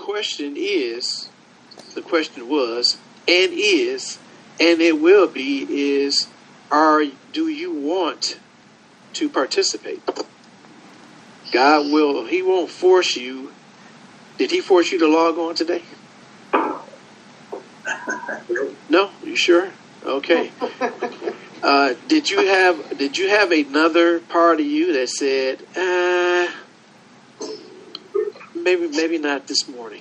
question was, and is, and it will be, is, do you want to participate? He won't force you. Did he force you to log on today? No? You sure? Okay. Did you have another part of you that said, maybe not this morning?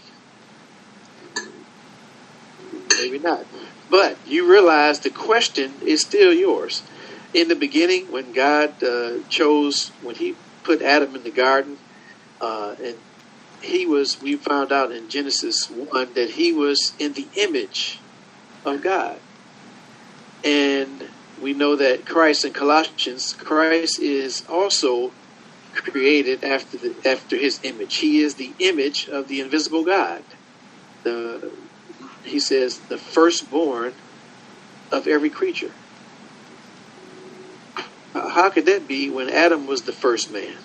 Maybe not. But you realize the question is still yours. In the beginning, when God when he put Adam in the garden, and we found out in Genesis 1 that he was in the image of God. And we know that Christ in Colossians, Christ is also created after his image. He is the image of the invisible God. He says the firstborn of every creature. How could that be when Adam was the first man?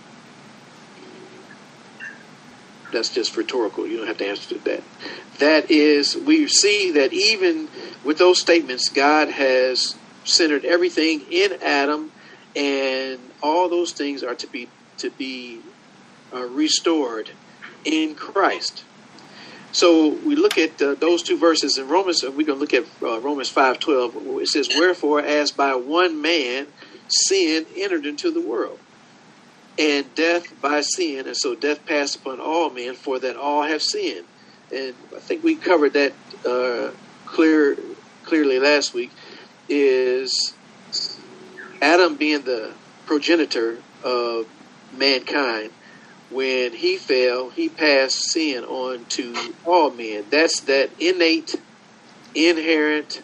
That's just rhetorical. You don't have to answer that. That is, we see that even with those statements, God has centered everything in Adam, and all those things are to be restored in Christ. So we look at those two verses in Romans, and we're going to look at Romans 5:12. It says, "Wherefore, as by one man sin entered into the world, and death by sin, and so death passed upon all men, for that all have sinned." And I think we covered that clearly last week. Is Adam being the progenitor of mankind? When he fell, he passed sin on to all men. That's that innate, inherent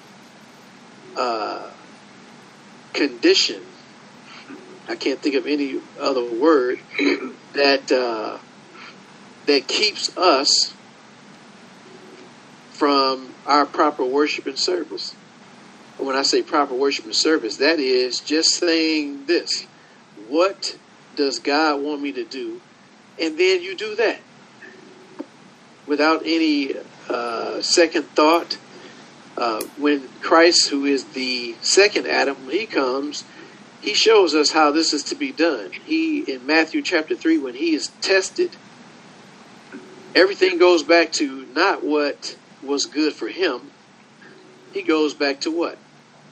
condition. I can't think of any other word that keeps us from our proper worship and service. When I say proper worship and service, that is just saying this: what does God want me to do? And then you do that without any second thought. When Christ, who is the second Adam, when he comes, he shows us how this is to be done. In Matthew chapter 3, when he is tested, everything goes back to not what was good for him. He goes back to what?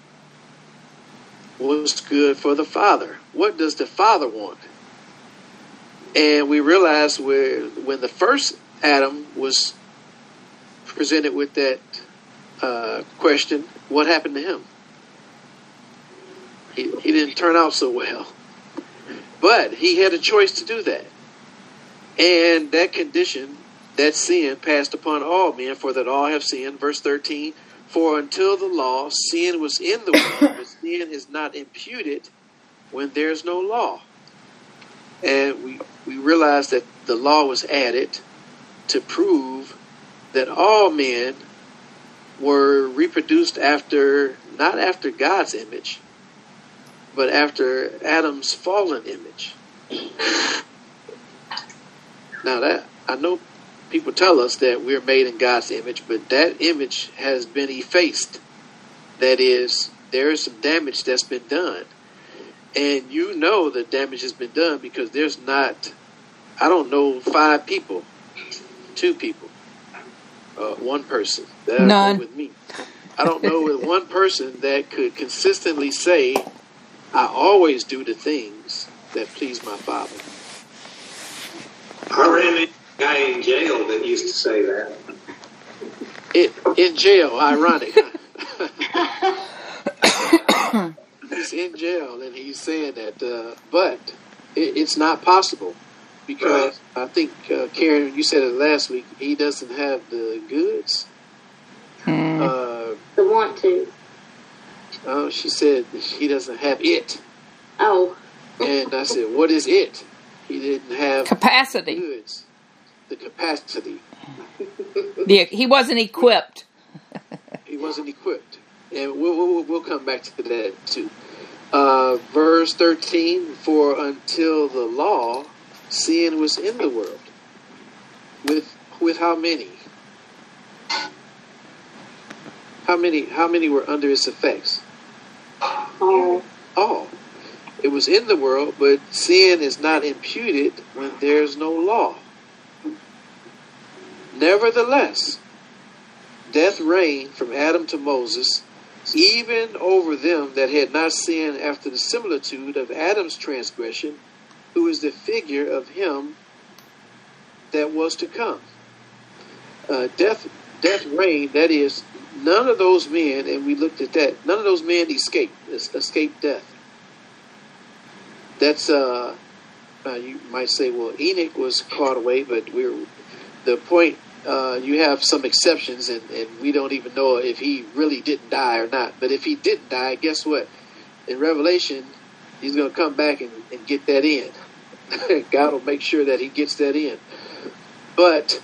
What's good for the Father. What does the Father want? And we realize when the first Adam was presented with that question, what happened to him? He didn't turn out so well. But he had a choice to do that. And that condition, that sin, passed upon all men, for that all have sinned. Verse 13, "For until the law, sin was in the world, but sin is not imputed when there's no law." And we realize that the law was added to prove that all men were reproduced not after God's image, but after Adam's fallen image. Now that I know people tell us that we're made in God's image, but that image has been effaced. That is, there is some damage that's been done. And you know the damage has been done because there's not, I don't know, 5 people, 2 people, 1 person. None. With me. I don't know with 1 person that could consistently say, "I always do the things that please my Father." I ran into a guy in jail that used to say that. In jail, ironic. He's in jail and he's saying that, but it's not possible because I think, Karen, you said it last week, he doesn't have the goods. The want to. Oh, she said he doesn't have it. Oh. And I said, what is it? He didn't have capacity. Goods. The capacity. He wasn't equipped. He wasn't equipped. And we'll come back to that too. Verse 13, "For until the law, sin was in the world." With with how many? How many were under its effects? All. All. It was in the world, but sin is not imputed when there's no law. Nevertheless, death reigned from Adam to Moses, even over them that had not sinned after the similitude of Adam's transgression, who is the figure of him that was to come. Death reigned, that is, none of those men, and we looked at that, none of those men escaped death. That's, you might say, well, Enoch was caught away, but the point, you have some exceptions, and we don't even know if he really didn't die or not. But if he didn't die, guess what? In Revelation, he's going to come back and get that in. God will make sure that he gets that in. But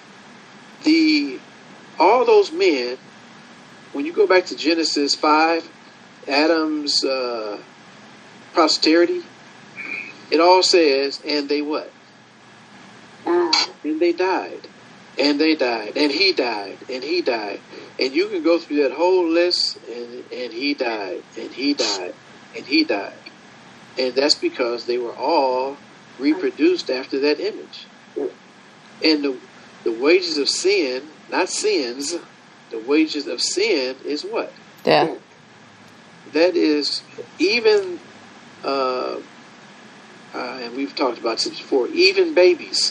all those men, when you go back to Genesis 5, Adam's posterity, it all says, and they what? And they died. And they died. And he died. And he died. And you can go through that whole list, and he died. And he died. And he died. And that's because they were all reproduced after that image. And the wages of sin, not sins, the wages of sin is what? Death. That is even, and we've talked about this before, even babies,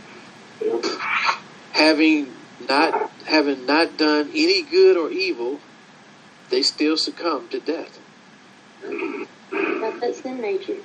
having not done any good or evil, they still succumb to death. That's sin nature.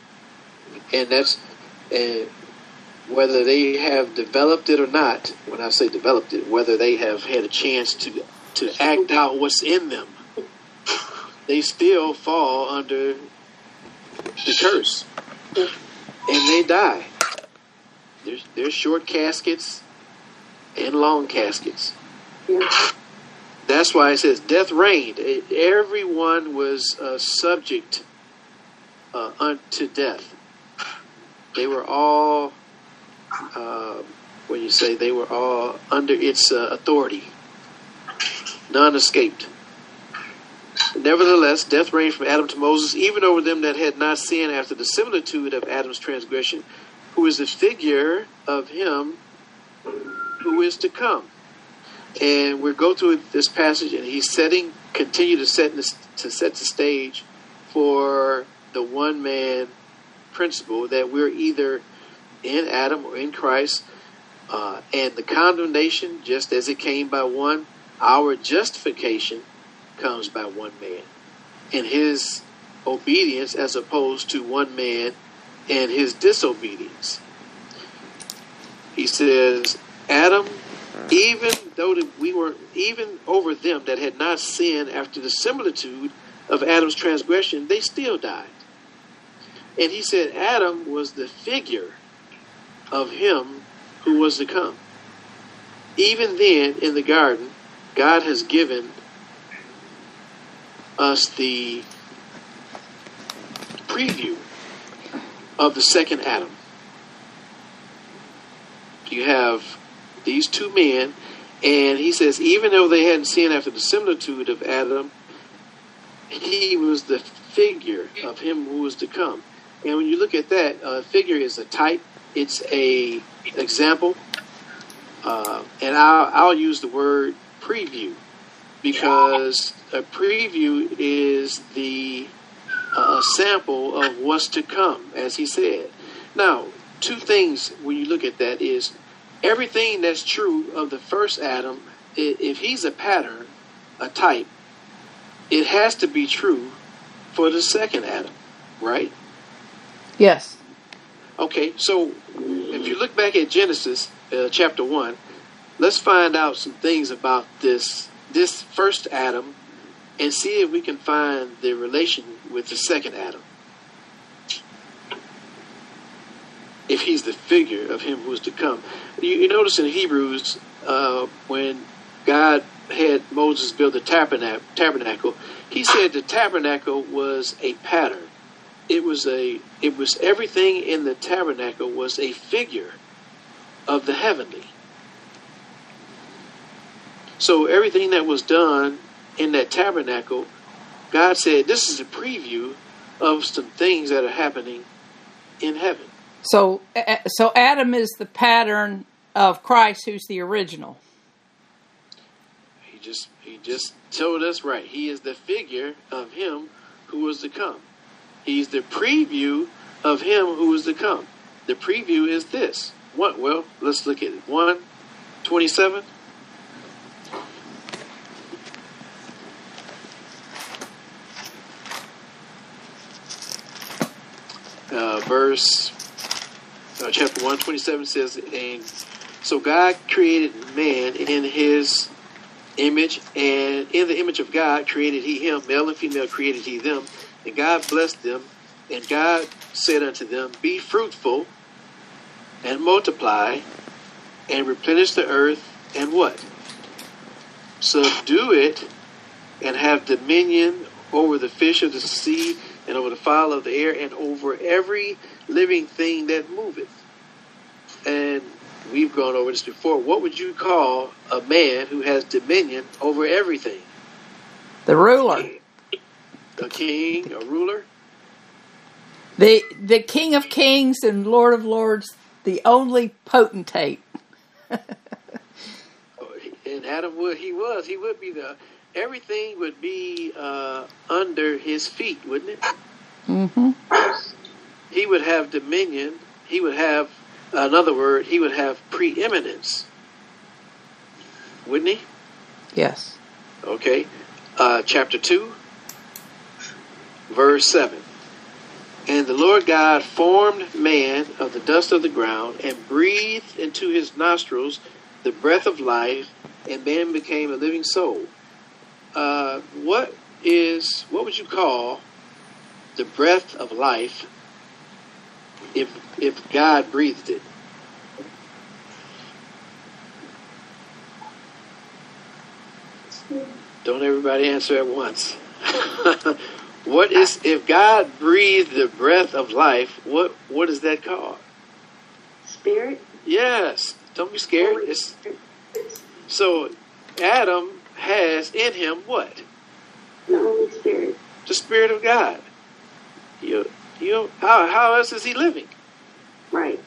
And whether they have developed it or not, when I say developed it, whether they have had a chance to act out what's in them, they still fall under the curse. And they die. There's short caskets and long caskets. That's why it says death reigned. Everyone was subject unto death. They were all, when you say they were all under its authority. None escaped. Nevertheless, death reigned from Adam to Moses, even over them that had not sinned after the similitude of Adam's transgression, who is the figure of him who is to come. And we'll go through this passage, and he's continue to set the stage for the one-man principle that we're either in Adam or in Christ, and the condemnation, just as it came by one, our justification comes by one man and his obedience, as opposed to one man and his disobedience. He says, Adam, even though we were even over them that had not sinned after the similitude of Adam's transgression, they still died. And he said Adam was the figure of him who was to come. Even then, in the garden, God has given us the preview of the second Adam. You have these two men, and he says, even though they hadn't sinned after the similitude of Adam, he was the figure of him who was to come. And when you look at that, figure is a type. It's a example. And I'll use the word preview, because a preview is the sample of what's to come, as he said. Now, two things when you look at that is everything that's true of the first Adam, if he's a pattern, a type, it has to be true for the second Adam, right? Yes. Okay, so if you look back at Genesis chapter 1, let's find out some things about this first Adam and see if we can find the relation with the second Adam. If he's the figure of him who is to come. You notice in Hebrews, when God had Moses build the tabernacle, he said the tabernacle was a pattern. It was everything in the tabernacle was a figure of the heavenly. So everything that was done in that tabernacle, God said, this is a preview of some things that are happening in heaven. So Adam is the pattern of Christ, who's the original. He just told us right. He is the figure of him who was to come. He's the preview of him who is to come. The preview is this. What? Well, let's look at it. 1:27. Chapter 1:27 says, and so God created man in his image, and in the image of God created he him, male and female created he them, and God blessed them, and God said unto them, be fruitful, and multiply, and replenish the earth, and what? Subdue it, and have dominion over the fish of the sea, and over the fowl of the air, and over every living thing that moveth. And we've gone over this before. What would you call a man who has dominion over everything? The ruler. A king, a ruler? The King of Kings and Lord of Lords, the only potentate. And Adam would be everything would be under his feet, wouldn't it? Mm-hmm. He would have dominion. He would have, another word, he would have preeminence. Wouldn't he? Yes. Okay. Chapter 2, verse 7. And the Lord God formed man of the dust of the ground and breathed into his nostrils the breath of life, and man became a living soul. What would you call the breath of life if God breathed it? Don't everybody answer at once. What is, if God breathed the breath of life, what is that called? Spirit? Yes. Don't be scared. So Adam has in him what? The Holy Spirit. The Spirit of God. How else is he living? Right.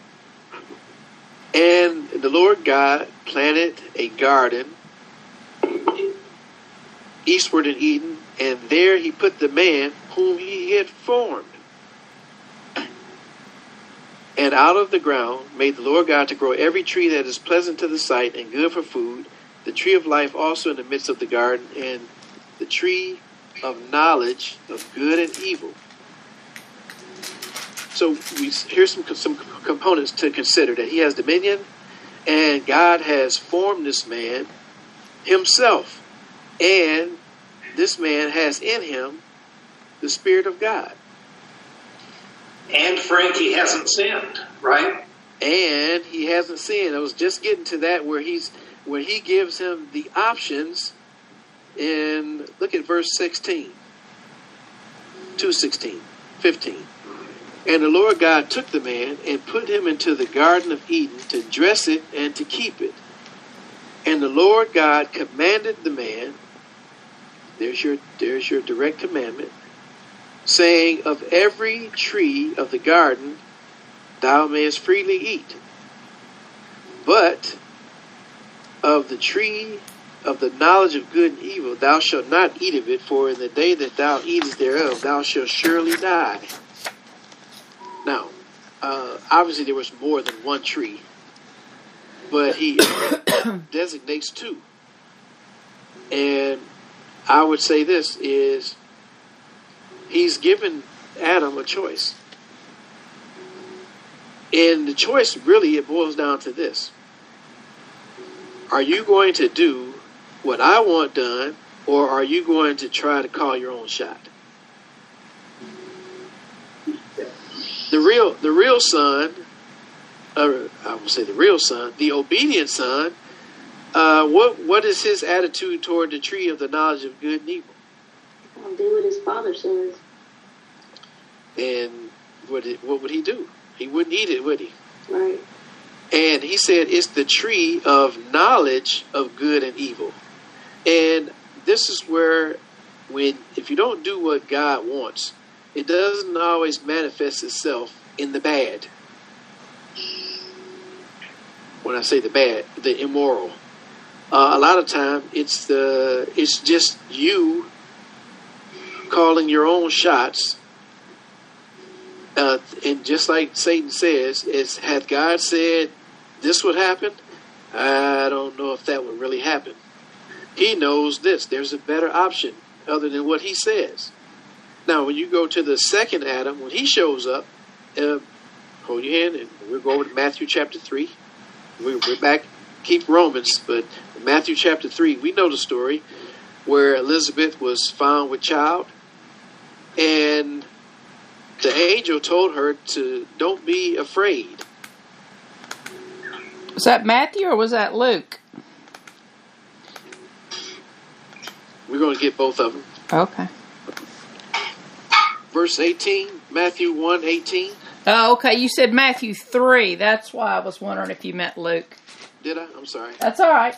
And the Lord God planted a garden eastward in Eden, and there he put the man whom he had formed. And out of the ground made the Lord God to grow every tree that is pleasant to the sight and good for food, the tree of life also in the midst of the garden, and the tree of knowledge of good and evil. So here's some components to consider: that he has dominion, and God has formed this man himself, and this man has in him the Spirit of God. And Frank, he hasn't sinned, right? And he hasn't sinned. I was just getting to that where he gives him the options. In look at verse 16, 2:16, 15. And the Lord God took the man and put him into the Garden of Eden to dress it and to keep it. And the Lord God commanded the man, there's your direct commandment, saying, of every tree of the garden thou mayest freely eat, but of the tree of the knowledge of good and evil thou shalt not eat of it, for in the day that thou eatest thereof thou shalt surely die. Now, obviously there was more than one tree, but he designates two. And I would say this is, he's given Adam a choice. And the choice really, it boils down to this. Are you going to do what I want done, or are you going to try to call your own shot? The real son, or I will say the real son, the obedient son, what is his attitude toward the tree of the knowledge of good and evil? I'll do what his father says. And what would he do? He wouldn't eat it, would he? Right. And he said it's the tree of knowledge of good and evil. And this is where, if you don't do what God wants, it doesn't always manifest itself in the bad. When I say the bad, the immoral. A lot of time, it's just you calling your own shots. And just like Satan says, had God said this would happen, I don't know if that would really happen. He knows this. There's a better option other than what he says. Now, when you go to the second Adam, when he shows up, hold your hand, and we'll go over to Matthew chapter 3. We're back, keep Romans, but Matthew chapter 3, we know the story where Elizabeth was found with child, and the angel told her to don't be afraid. Was that Matthew or was that Luke? We're going to get both of them. Okay. Verse 18, Matthew 1:18. Oh, okay. You said Matthew 3. That's why I was wondering if you meant Luke. Did I? I'm sorry. That's all right.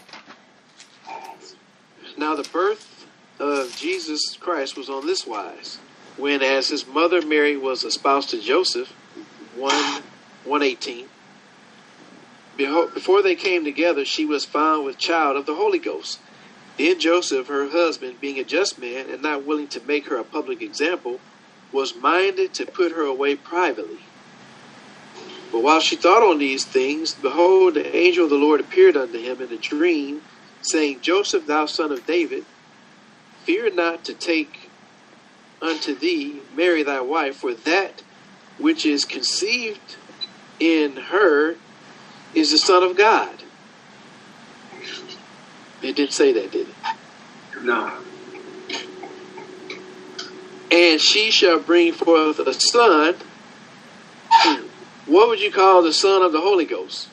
Now the birth of Jesus Christ was on this wise. When as his mother Mary was espoused to Joseph, 1:18. Behold, before they came together, she was found with child of the Holy Ghost. Then Joseph, her husband, being a just man and not willing to make her a public example, was minded to put her away privately. But while she thought on these things, behold, the angel of the Lord appeared unto him in a dream, saying, Joseph, thou son of David, fear not to take unto thee Mary thy wife, for that which is conceived in her is the Son of God. It didn't say that, did it? No. And she shall bring forth a son. What would you call the son of the Holy Ghost?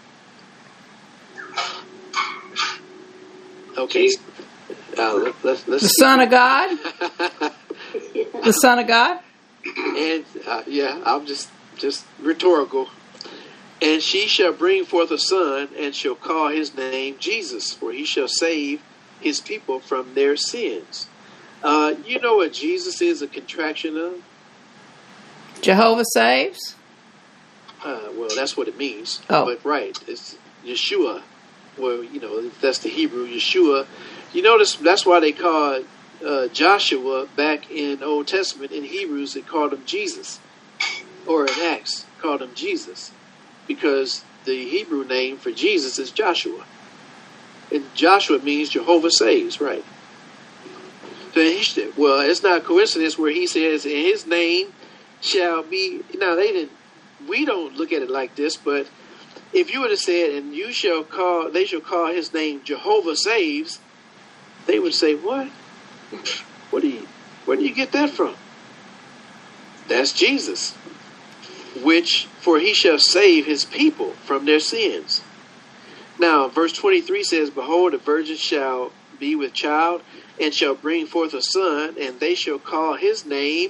Okay. Let's The Son of God? The Son of God? And I'm just rhetorical. And she shall bring forth a son, and shall call his name Jesus, for he shall save his people from their sins. You know what Jesus is a contraction of? Jehovah saves? Well, that's what it means. Oh. But right, it's Yeshua. Well, that's the Hebrew, Yeshua. You notice that's why they call Joshua back in Old Testament. In Hebrews, they called him Jesus. Or in Acts, called him Jesus. Because the Hebrew name for Jesus is Joshua. And Joshua means Jehovah saves, right? So it's not a coincidence where he says, in his name shall be. Now, we don't look at it like this, but if you would have said, and they shall call his name Jehovah saves, they would say, what? Where do you get that from? That's Jesus. For he shall save his people from their sins. Now, verse 23 says, behold, a virgin shall be with child, and shall bring forth a son, and they shall call his name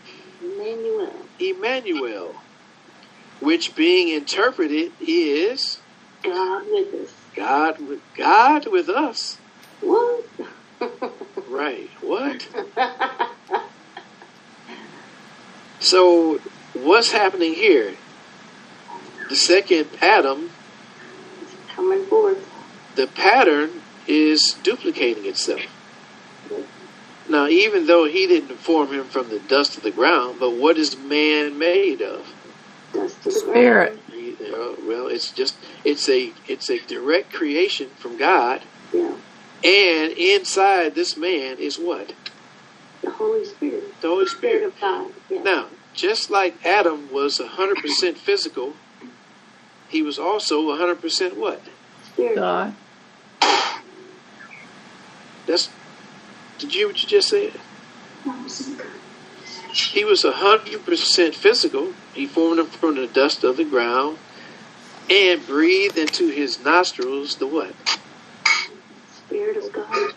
Emmanuel, which being interpreted is God with us. God with us. What? Right. What? So, what's happening here? The second Adam, Coming forth. the pattern is duplicating itself. Now, even though he didn't form him from the dust of the ground, but what is man made of? Dust to the Spirit. Well, it's a direct creation from God, ground. and inside this man is what? The Holy Spirit. The Holy Spirit Spirit. of God. Yeah. Now, just like Adam was 100% physical, he was also 100% what? Spirit. God. Did you hear what you just said? He was 100% physical. He formed him from the dust of the ground and breathed into his nostrils the what? Spirit of God.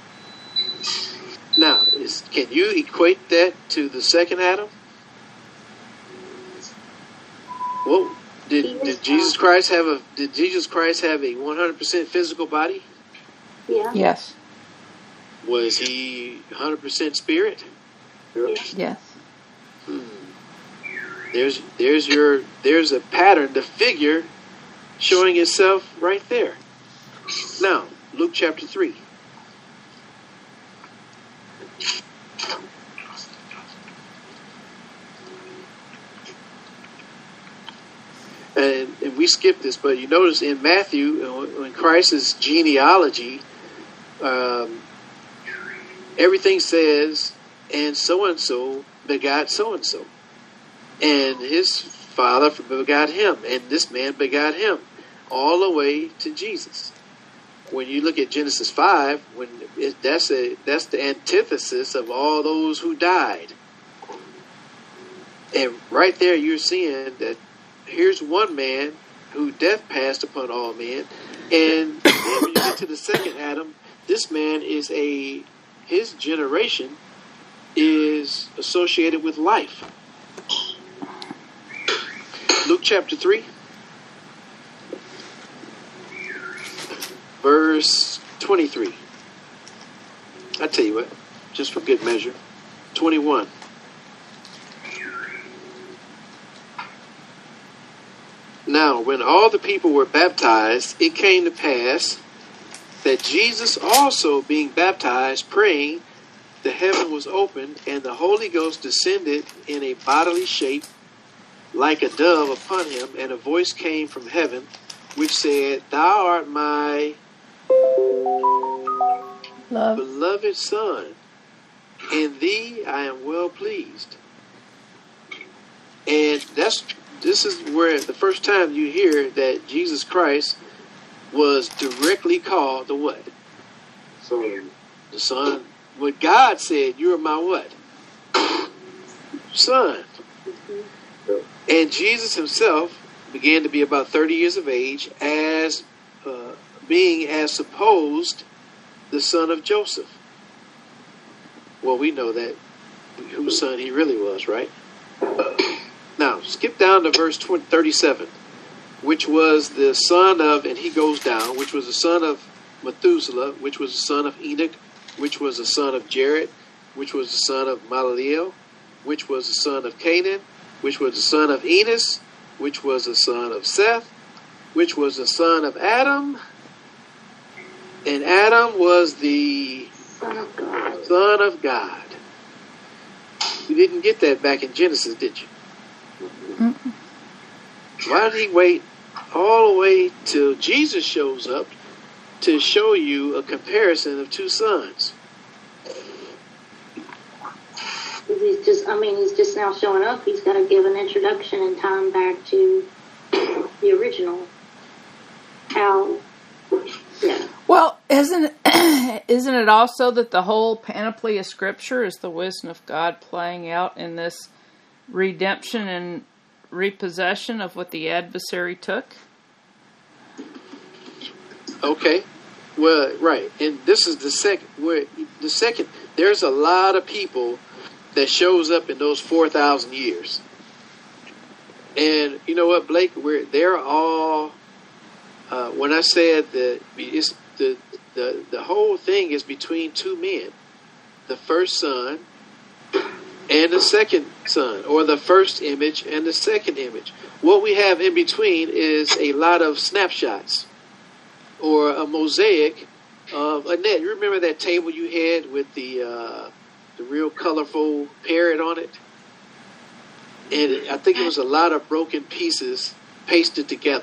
Now, can you equate that to the second Adam? Well, did Jesus Christ have a 100% physical body? Yeah. Yes. Was he 100% spirit? Yes. There's a pattern, the figure showing itself right there. Now, Luke chapter 3. And we skipped this, but you notice in Matthew, when Christ's genealogy, everything says, and so begot so-and-so. And his father begot him, and this man begot him, all the way to Jesus. When you look at Genesis 5, that's the antithesis of all those who died. And right there you're seeing that here's one man who death passed upon all men. And then when you get to the second Adam, this man his generation is associated with life. Luke chapter 3, verse 23. I tell you what, just for good measure, 21. Now, when all the people were baptized, it came to pass that Jesus also, being baptized, praying, the heaven was opened, and the Holy Ghost descended in a bodily shape like a dove upon him, and a voice came from heaven, which said, Thou art my beloved Son, in thee I am well pleased. And this is where the first time you hear that Jesus Christ was directly called the what? Son. The Son. What God said, you are my what? Son. And Jesus himself began to be about 30 years of age as being as supposed the son of Joseph. Well, we know that whose son he really was, right? Now, skip down to verse 37, which was the son of, and he goes down, which was the son of Methuselah, which was the son of Enoch, which was the son of Jared, which was the son of Malaliel, which was the son of Canaan, which was the son of Enos, which was the son of Seth, which was the son of Adam, and Adam was the Son of God. You didn't get that back in Genesis, did you? Mm-mm. Why did he wait all the way till Jesus shows up to show you a comparison of two sons? He's just now showing up. He's got to give an introduction and time back to the original. Yeah. Well, isn't it also that the whole panoply of Scripture is the wisdom of God playing out in this redemption and repossession of what the adversary took? Okay. Well, right. And this is the second. There's a lot of people that shows up in those 4,000 years. And you know what, Blake? They're all. When I said that it's the whole thing is between two men, the first son and the second son, or the first image and the second image. What we have in between is a lot of snapshots or a mosaic of Annette. You remember that table you had with the real colorful parrot on it? And I think it was a lot of broken pieces pasted together.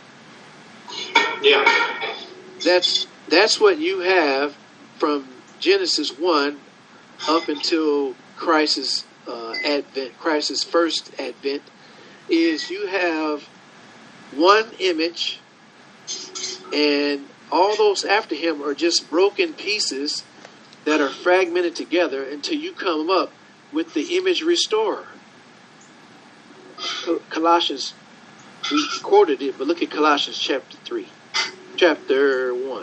Yeah. That's what you have from Genesis 1 up until Christ's advent, Christ's first advent, is you have one image, and all those after him are just broken pieces that are fragmented together until you come up with the image restorer. Colossians, we quoted it, but look at Colossians chapter 1.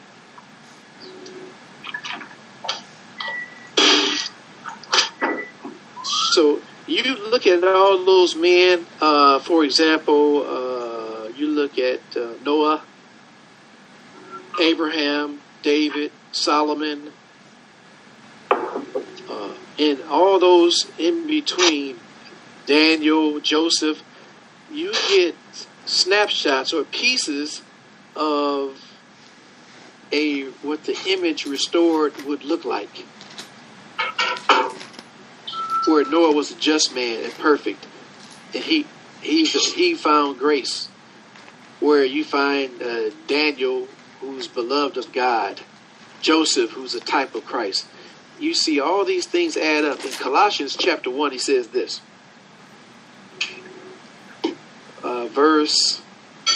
So you look at all those men, for example, you look at Noah, Abraham, David, Solomon, and all those in between, Daniel, Joseph, you get snapshots or pieces of what the image restored would look like. Where Noah was a just man and perfect, and he found grace. Where you find Daniel, who's beloved of God, Joseph, who's a type of Christ. You see all these things add up. In Colossians chapter 1, he says this. Verse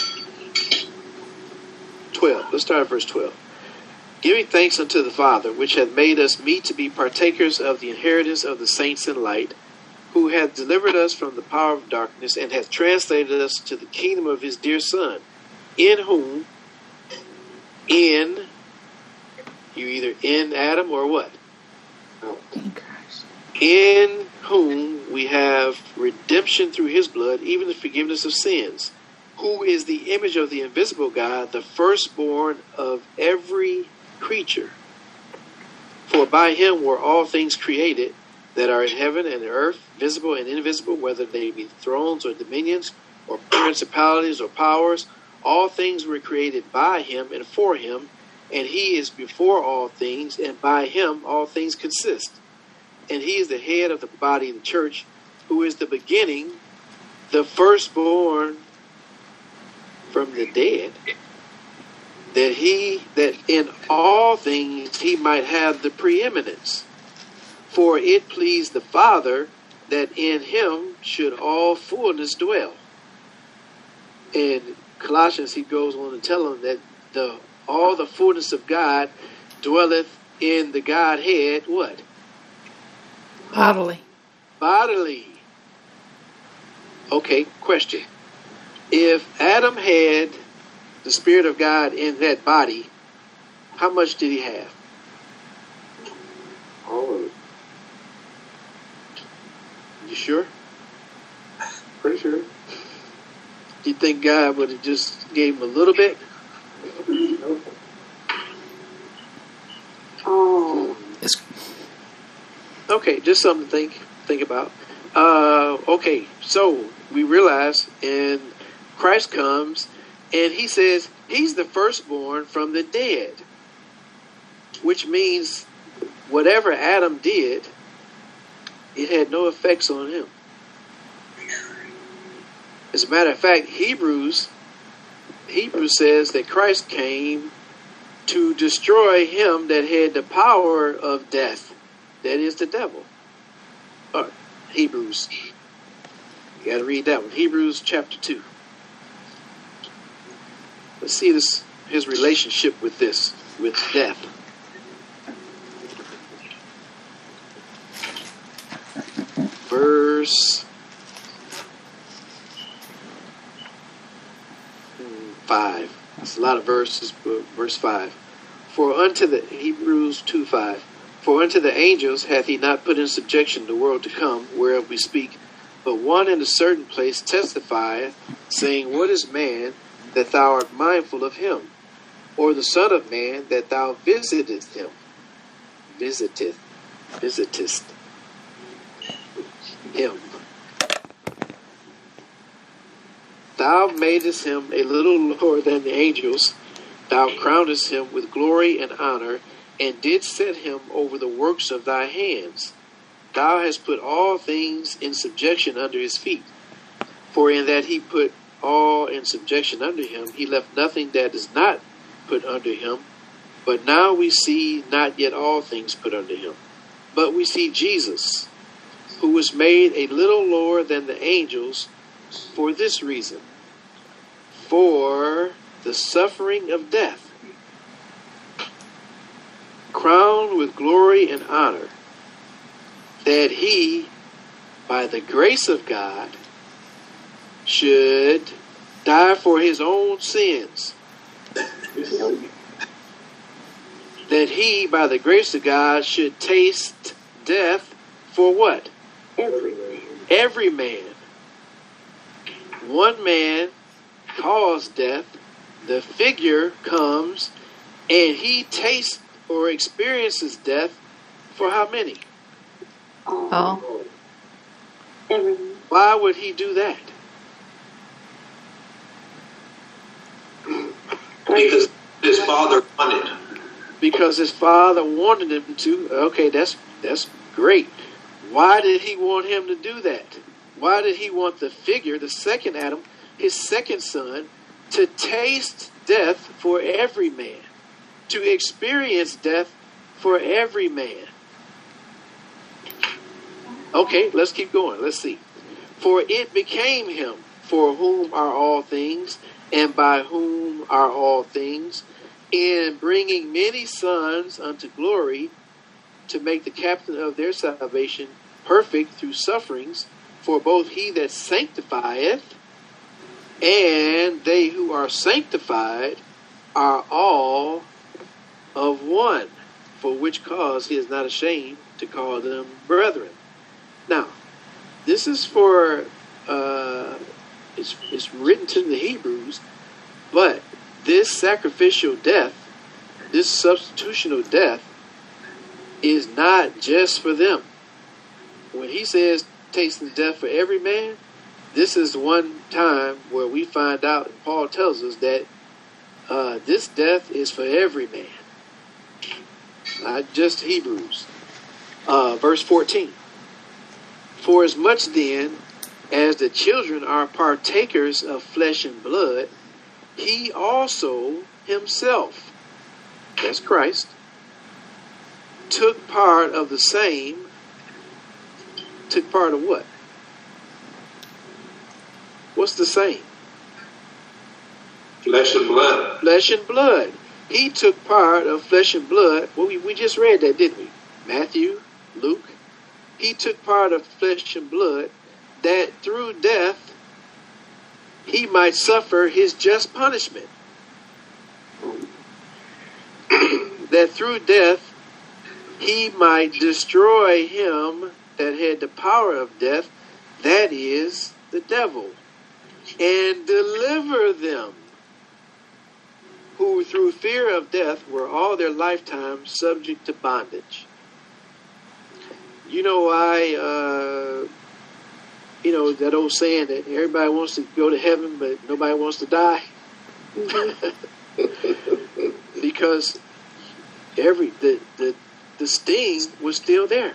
12. Let's start at verse 12. Giving thanks unto the Father, which hath made us meet to be partakers of the inheritance of the saints in light, who hath delivered us from the power of darkness, and hath translated us to the kingdom of his dear Son, in whom, you either in Adam or what? In Christ. In whom we have redemption through his blood, even the forgiveness of sins, who is the image of the invisible God, the firstborn of every creature. For by him were all things created that are in heaven and in earth, visible and invisible, whether they be thrones or dominions, or principalities or powers. All things were created by him and for him, and he is before all things, and by him all things consist. And he is the head of the body of the church, who is the beginning, the firstborn from the dead, that in all things he might have the preeminence. For it pleased the Father that in him should all fullness dwell. In Colossians, he goes on to tell them that all the fullness of God dwelleth in the Godhead, what? Bodily. Bodily. Okay, question. If Adam had the Spirit of God in that body, how much did he have? All of it. You sure? Pretty sure. Do you think God would have just gave him a little bit? Nope. Oh, Okay, just something to think about. Okay, so we realize, and Christ comes, and he says he's the firstborn from the dead, which means whatever Adam did, it had no effects on him. As a matter of fact, Hebrews says that Christ came to destroy him that had the power of death. That is the devil. Hebrews. You got to read that one. Hebrews chapter 2. Let's see his relationship with death. Verse 5. That's a lot of verses, but verse 5. For unto the Hebrews 2:5. For unto the angels hath he not put in subjection the world to come, whereof we speak. But one in a certain place testifieth, saying, What is man, that thou art mindful of him? Or the Son of Man, that thou visitest him? Visitest him. Thou madest him a little lower than the angels. Thou crownest him with glory and honor, and didst set him over the works of thy hands. Thou hast put all things in subjection under his feet. For in that he put all in subjection under him, he left nothing that is not put under him. But now we see not yet all things put under him. But we see Jesus, who was made a little lower than the angels for this reason, for the suffering of death, crowned with glory and honor, that he, by the grace of God, should die for his own sins. That he, by the grace of God, should taste death for what? Every man. One man caused death. The figure comes and he tastes or experiences death for how many? Oh. Everyone. Why would he do that? Because his father wanted. Because his father wanted him to. Okay, that's great. Why did he want him to do that? Why did he want the figure, the second Adam, his second son, to taste death for every man, to experience death for every man? Okay, let's keep going. Let's see. For it became him, for whom are all things, and by whom are all things, in bringing many sons unto glory, to make the captain of their salvation perfect through sufferings. For both he that sanctifieth and they who are sanctified are all of one, for which cause he is not ashamed to call them brethren. Now, this is for, it's written to the Hebrews, but this sacrificial death, this substitutional death, is not just for them. When he says tasting death for every man, this is one time where we find out, and Paul tells us that this death is for every man, not just Hebrews. Verse 14. For as much then as the children are partakers of flesh and blood, he also himself, that's Christ, took part of the same. Took part of what? What's the same? Flesh and blood. Flesh and blood. He took part of flesh and blood. Well, we just read that, didn't we? Matthew, Luke. He took part of flesh and blood, that through death he might suffer his just punishment. That through death he might destroy him that had the power of death, that is, the devil, and deliver them who through fear of death were all their lifetime subject to bondage. You know why, that old saying that everybody wants to go to heaven, but nobody wants to die? Because the sting was still there.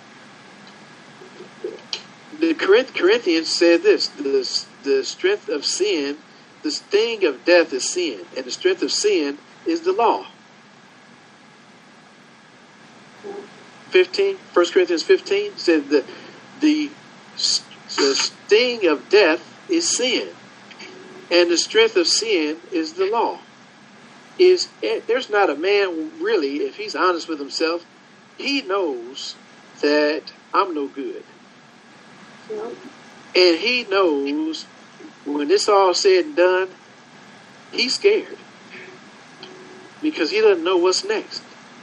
The Corinthians said this: the strength of sin, the sting of death is sin, and the strength of sin is the law. 1 Corinthians 15 said the sting of death is sin, and the strength of sin is the law. There's not a man really, if he's honest with himself, he knows that I'm no good. And he knows when it's all said and done, he's scared. Because he doesn't know what's next.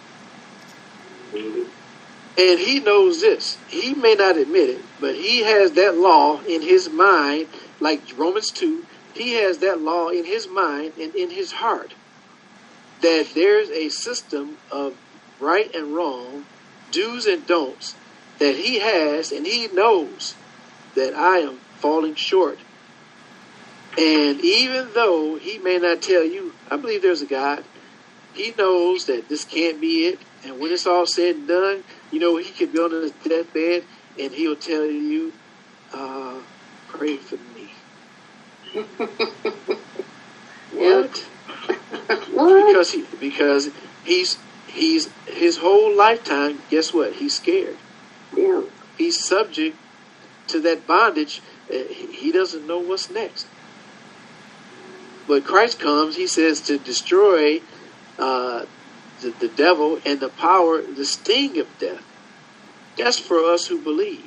And he knows this. He may not admit it, but he has that law in his mind, like Romans 2. He has that law in his mind and in his heart, that there's a system of right and wrong, do's and don'ts, that he has, and he knows that I am falling short. And even though he may not tell you, I believe there's a God, he knows that this can't be it. And when it's all said and done, he could be on his deathbed and he'll tell you, pray for me. What? What? Because he's his whole lifetime, guess what? He's scared. Yeah. He's subject to that bondage. He doesn't know what's next. But Christ comes, he says, to destroy the devil and the power, the sting of death. That's for us who believe.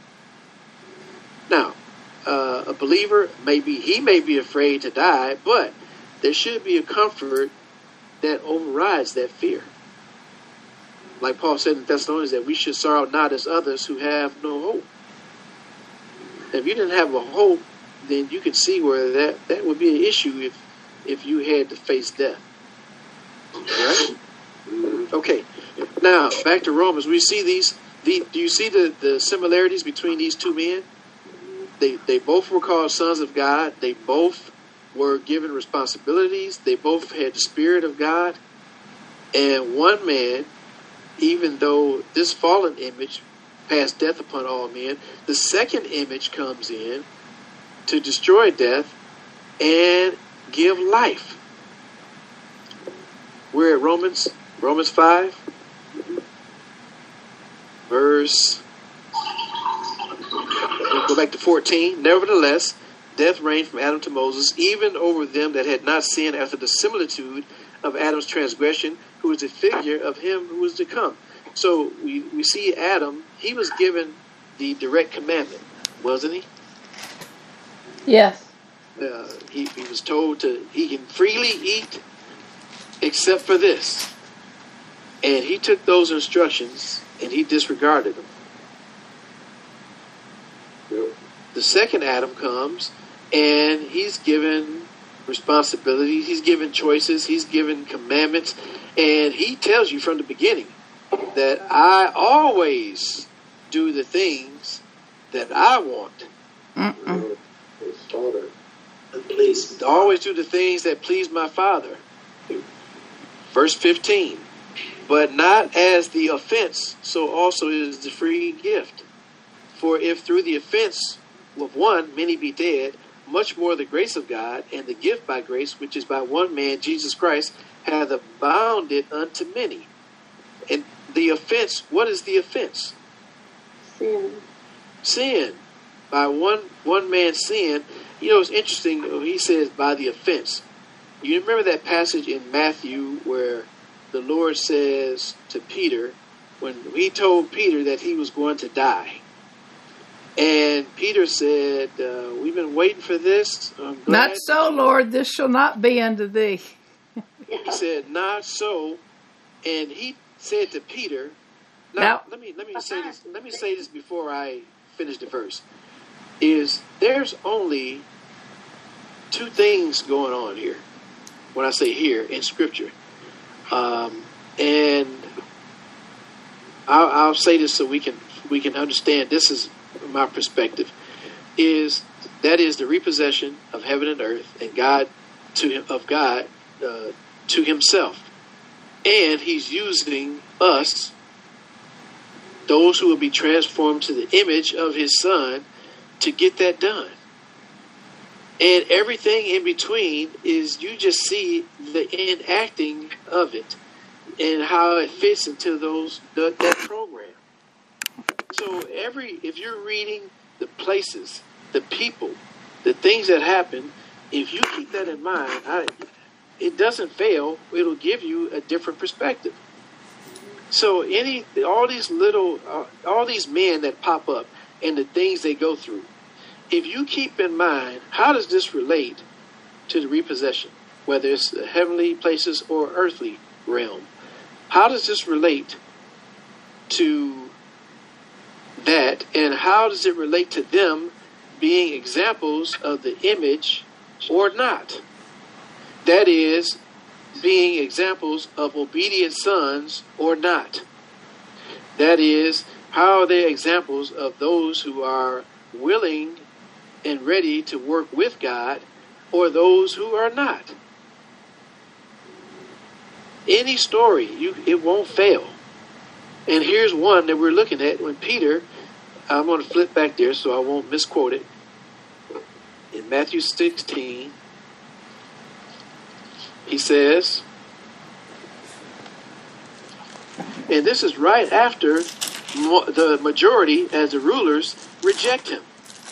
Now, a believer, he may be afraid to die, but there should be a comfort that overrides that fear. Like Paul said in Thessalonians, that we should sorrow not as others who have no hope. If you didn't have a hope, then you could see where that would be an issue if you had to face death. Right? Okay. Now, back to Romans. We see these Do you see the similarities between these two men? They both were called sons of God. They both were given responsibilities. They both had the Spirit of God. And one man, even though this fallen image passed death upon all men, the second image comes in to destroy death and give life. We're at Romans 5, verse, we'll go back to 14. Nevertheless, death reigned from Adam to Moses, even over them that had not sinned after the similitude of Adam's transgression, who is a figure of him who is to come. So we see Adam, he was given the direct commandment, wasn't he? Yes. He was told he can freely eat except for this. And he took those instructions and he disregarded them. Yep. The second Adam comes and he's given responsibilities, he's given choices, he's given commandments, and he tells you from the beginning that I always do the things that I want. His father. Please. Always do the things that please my Father. Verse 15. But not as the offense, so also is the free gift. For if through the offense of one many be dead, much more the grace of God and the gift by grace, which is by one man, Jesus Christ, hath abounded unto many. And the offense, what is the offense? Sin. Sin. By one man's sin. You know, it's interesting, he says by the offense. You remember that passage in Matthew where the Lord says to Peter, when he told Peter that he was going to die. And Peter said, we've been waiting for this. Not so, Lord, this shall not be unto thee. He said, not so. And he said to Peter, Now- let me say this. Let me say this before I finish the verse. Is there's only two things going on here. When I say here in Scripture, and I'll say this so we can understand. This is my perspective. That is the repossession of heaven and earth and God to Himself, and He's using us, those who will be transformed to the image of His Son, to get that done. And everything in between is you just see the enacting of it and how it fits into that program. So if you're reading the places, the people, the things that happen, if you keep that in mind, it doesn't fail. It'll give you a different perspective. So all these men that pop up and the things they go through, if you keep in mind, how does this relate to the repossession, whether it's the heavenly places or earthly realm? How does this relate to that, and how does it relate to them being examples of the image or not? That is, being examples of obedient sons or not. That is, how are they examples of those who are willing and ready to work with God, or those who are not? Any story, it won't fail. And here's one that we're looking at when Peter, I'm going to flip back there so I won't misquote it. In Matthew 16, he says, and this is right after the majority, as the rulers, reject him.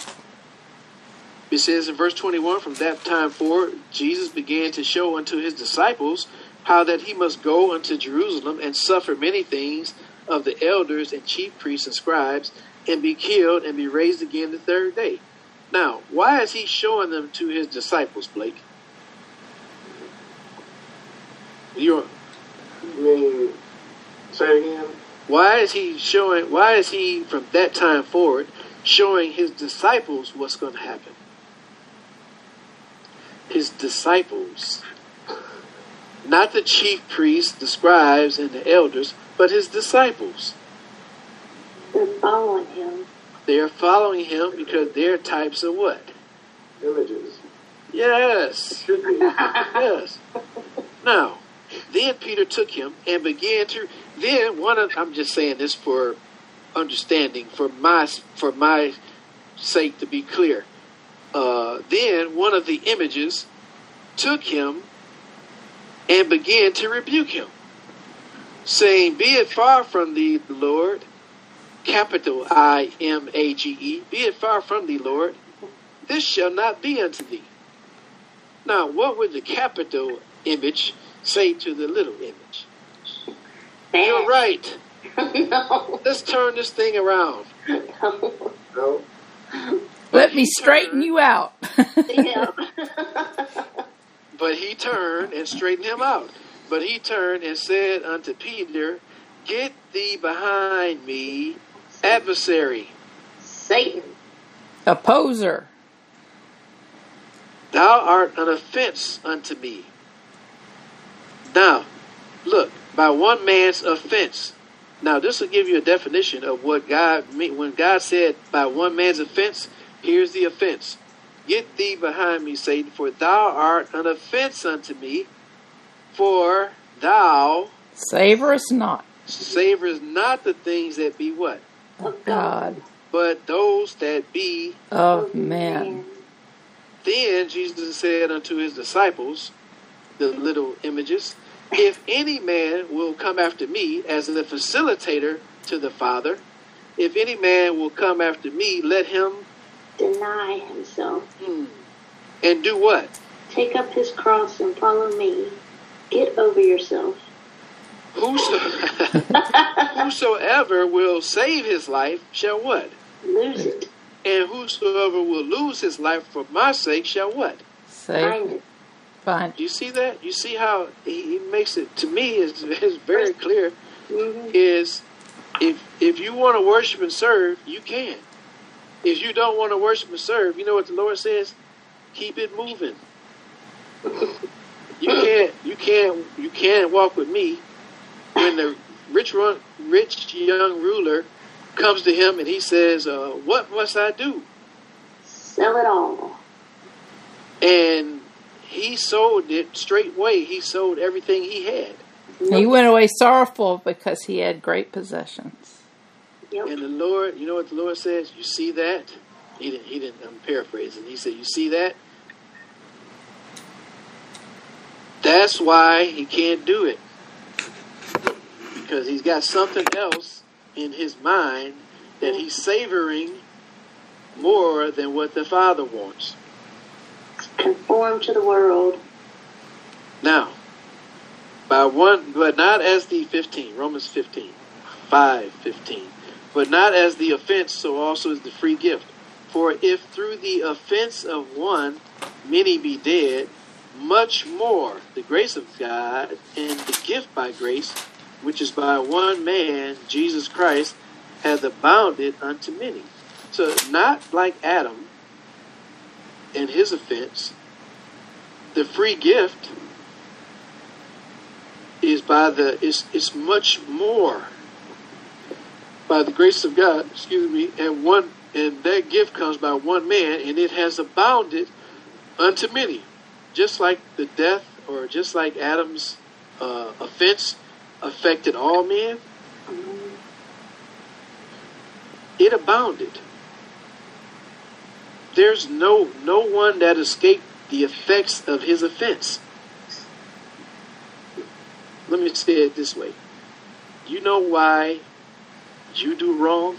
It says in verse 21, from that time forward, Jesus began to show unto his disciples how that he must go unto Jerusalem and suffer many things of the elders and chief priests and scribes, and be killed and be raised again the third day. Now, why is he showing them to his disciples, Blake? You mean, say it again? Why is he from that time forward showing his disciples what's going to happen? His disciples. Not the chief priests, the scribes, and the elders, but his disciples. They're following him. They're following him because they're types of what? Images. Yes. Should be. Yes. Now, then Peter took him and began to. Then I'm just saying this for understanding, for my sake to be clear. Then one of the images took him and began to rebuke him, saying, "Be it far from thee, Lord," capital IMAGE, "be it far from thee, Lord, this shall not be unto thee." Now, what would the capital image say to the little image? Bad. You're right. No. Let's turn this thing around. No. No. Let me straighten you out. Yeah. But he turned and straightened him out. But he turned and said unto Peter, "Get thee behind me, adversary. Satan. Opposer. Thou art an offense unto me." Now, look, by one man's offense. Now, this will give you a definition of what God meant. When God said, by one man's offense, here's the offense. "Get thee behind me, Satan, for thou art an offense unto me, for thou Savorest not savorest not the things that be" what? of God, "But those that be." of man. Then Jesus said unto his disciples, the little images, "If any man will come after me as the facilitator to the Father, if any man will come after me, let him Deny himself. and do what? Take up his cross and follow me. Get over yourself." Whosoever will save his life shall what? Lose it. And whosoever will lose his life for my sake shall what? Find it. Fine. Do you see that? You see how he makes it, to me, is very clear, Mm-hmm. is if you want to worship and serve, you can. If you don't want to worship and serve, you know what the Lord says? Keep it moving. You can't walk with me. When the rich young ruler comes to him and he says, "What must I do?" Sell it all. And he sold it straightway. He sold everything he had. He went away sorrowful because he had great possessions. Yep. And the Lord, you know what the Lord says? You see that? He didn't, I'm paraphrasing. He said, "You see that? That's why he can't do it. Because he's got something else in his mind that he's savoring more than what the Father wants." Conform to the world. Now, by one, but not as the 15, Romans 15, 5:15, but not as the offense, so also is the free gift. For if through the offense of one many be dead, much more the grace of God and the gift by grace, which is by one man, Jesus Christ, hath abounded unto many. So not like Adam and his offense, the free gift is it's much more by the grace of God, and that gift comes by one man, and it has abounded unto many. Just like the death, or just like Adam's offense affected all men, it abounded. There's no one that escaped the effects of his offense. Let me say it this way. You know why you do wrong?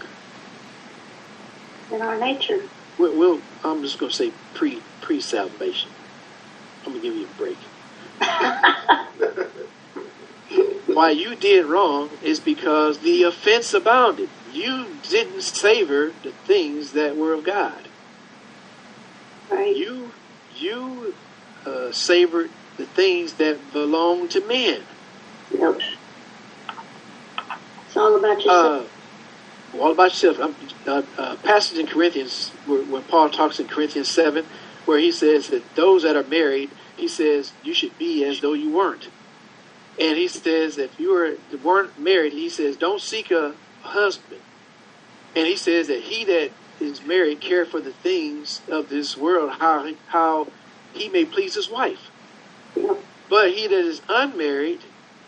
In our nature. I'm just going to say pre-salvation. I'm going to give you a break. Why you did wrong is because the offense abounded. You didn't savor the things that were of God. Right. You savored the things that belong to men. Nope. It's all about yourself. All about yourself. Passage in Corinthians, when Paul talks in Corinthians 7, where he says that those that are married, he says you should be as though you weren't. And he says if you weren't married, he says don't seek a husband. And he says that he that is married care for the things of this world, how he may please his wife. But he that is unmarried,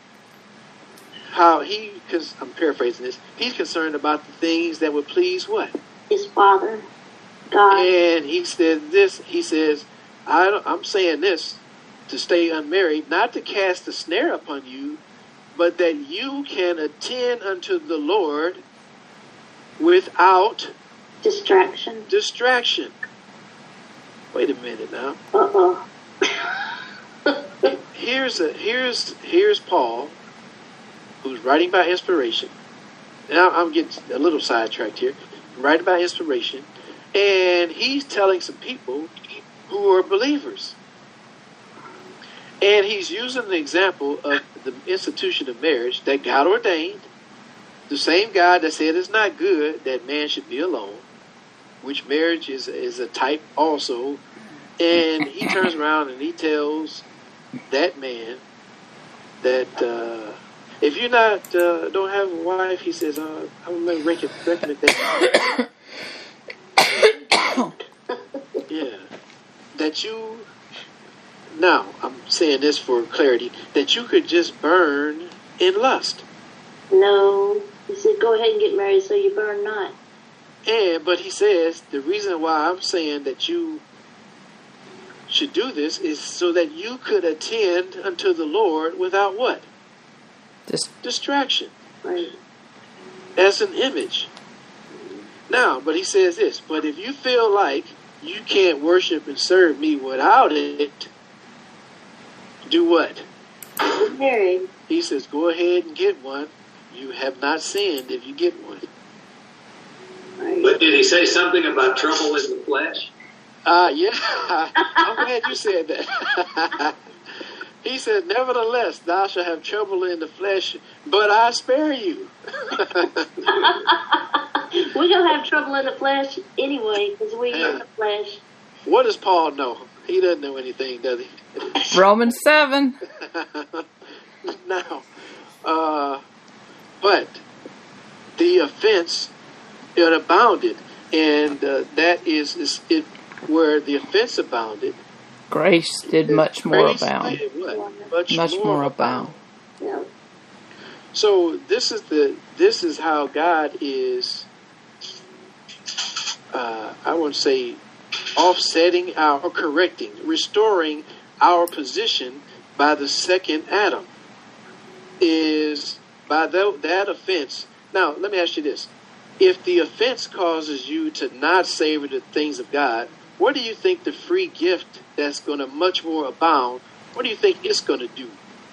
because I'm paraphrasing this, he's concerned about the things that would please what? His Father, God. And he said this, he says, I'm saying this to stay unmarried, not to cast a snare upon you, but that you can attend unto the Lord without distraction. Wait a minute now. Uh-oh. Here's Paul, who's writing by inspiration. Now I'm getting a little sidetracked here. Writing by inspiration, and he's telling some people who are believers. And he's using the example of the institution of marriage that God ordained, the same God that said it's not good that man should be alone, which marriage is a type also. And he turns around and he tells that man that if you're not don't have a wife, he says, I'm going to recommend that. Yeah, that you. Now, I'm saying this for clarity, that you could just burn in lust. No. He said, go ahead and get married so you burn not. But he says, the reason why I'm saying that you should do this is so that you could attend unto the Lord without what? Distraction. Right. As an image. Now, but he says this, but if you feel like you can't worship and serve me without it, do what? Get married. He says, go ahead and get one. You have not sinned if you get one. Right. But did he say something about trouble in the flesh? Yeah. I'm glad you said that. He said, nevertheless, thou shalt have trouble in the flesh, but I spare you. We're going to have trouble in the flesh anyway, because we're in the flesh. What does Paul know? He doesn't know anything, does he? Romans 7. Now, but the offense, it abounded, and that is it. Where the offense abounded, Grace did much more grace abound. did what? Much more abound. Yeah. So this is how God is. I won't say offsetting or correcting, restoring our position by the second Adam. Is by that offense. Now, let me ask you this. If the offense causes you to not savor the things of God, what do you think the free gift that's going to much more abound, what do you think it's going to do?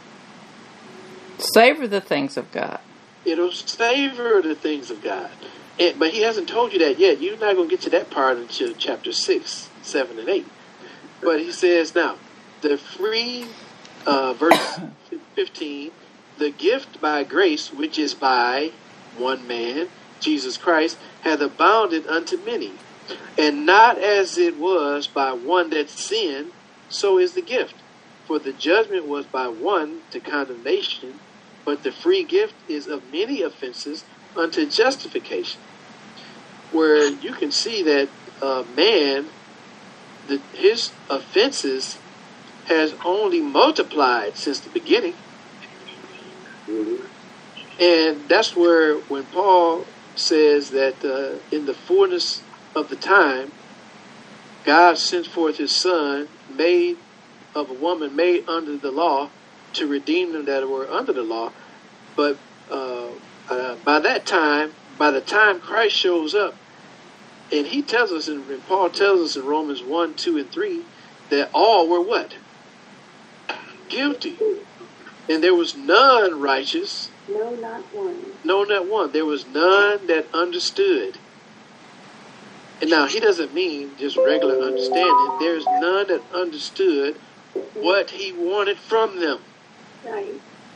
Savor the things of God. It'll savor the things of God. But he hasn't told you that yet. You're not going to get to that part until chapter 6, 7, and 8. But he says now, the free, verse 15, the gift by grace, which is by one man, Jesus Christ, hath abounded unto many. And not as it was by one that sinned, so is the gift. For the judgment was by one to condemnation, but the free gift is of many offenses unto justification. Where you can see that man, his offenses has only multiplied since the beginning. Mm-hmm. And that's where when Paul says that in the fullness of the time, God sent forth his Son, made of a woman, made under the law, to redeem them that were under the law. But by the time Christ shows up, and he tells us, and Paul tells us in Romans 1, 2, and 3, that all were what? Guilty. And there was none righteous. No, not one. No, not one. There was none that understood. And now, he doesn't mean just regular understanding. There's none that understood what he wanted from them. Right.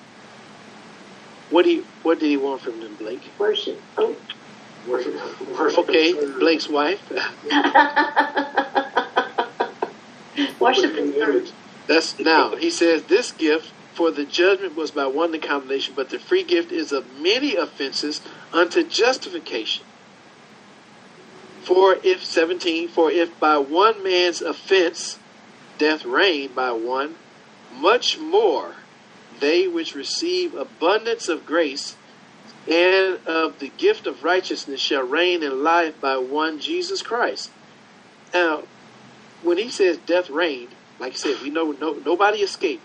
What did he want from them, Blake? Worship. Oh. Worship. Okay, Blake's wife. Worship and serve. That's now, he says, this gift for the judgment was by one to condemnation, but the free gift is of many offenses unto justification. For if by one man's offense death reigned by one, much more they which receive abundance of grace and of the gift of righteousness shall reign in life by one Jesus Christ. Now, when he says death reigned, like I said, we know nobody escaped.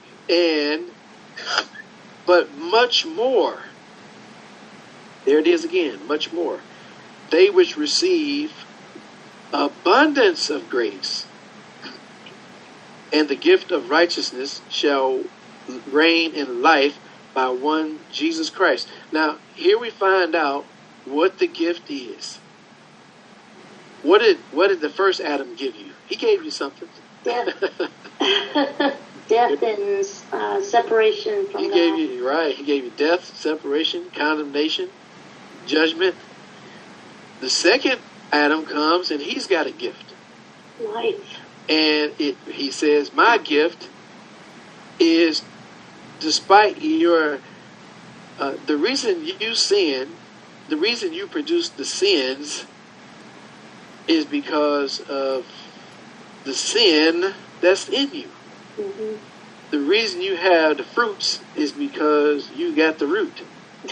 But much more, there it is again, much more. They which receive abundance of grace and the gift of righteousness shall reign in life by one Jesus Christ. Now, here we find out what the gift is. What did the first Adam give you? He gave you something. Death. Death and separation from God. He gave you death, separation, condemnation, judgment. The second Adam comes and he's got a gift. Life. And he says, my gift is, despite your, the reason you sin, the reason you produce the sins is because of the sin that's in you. Mm-hmm. The reason you have the fruits is because you got the root.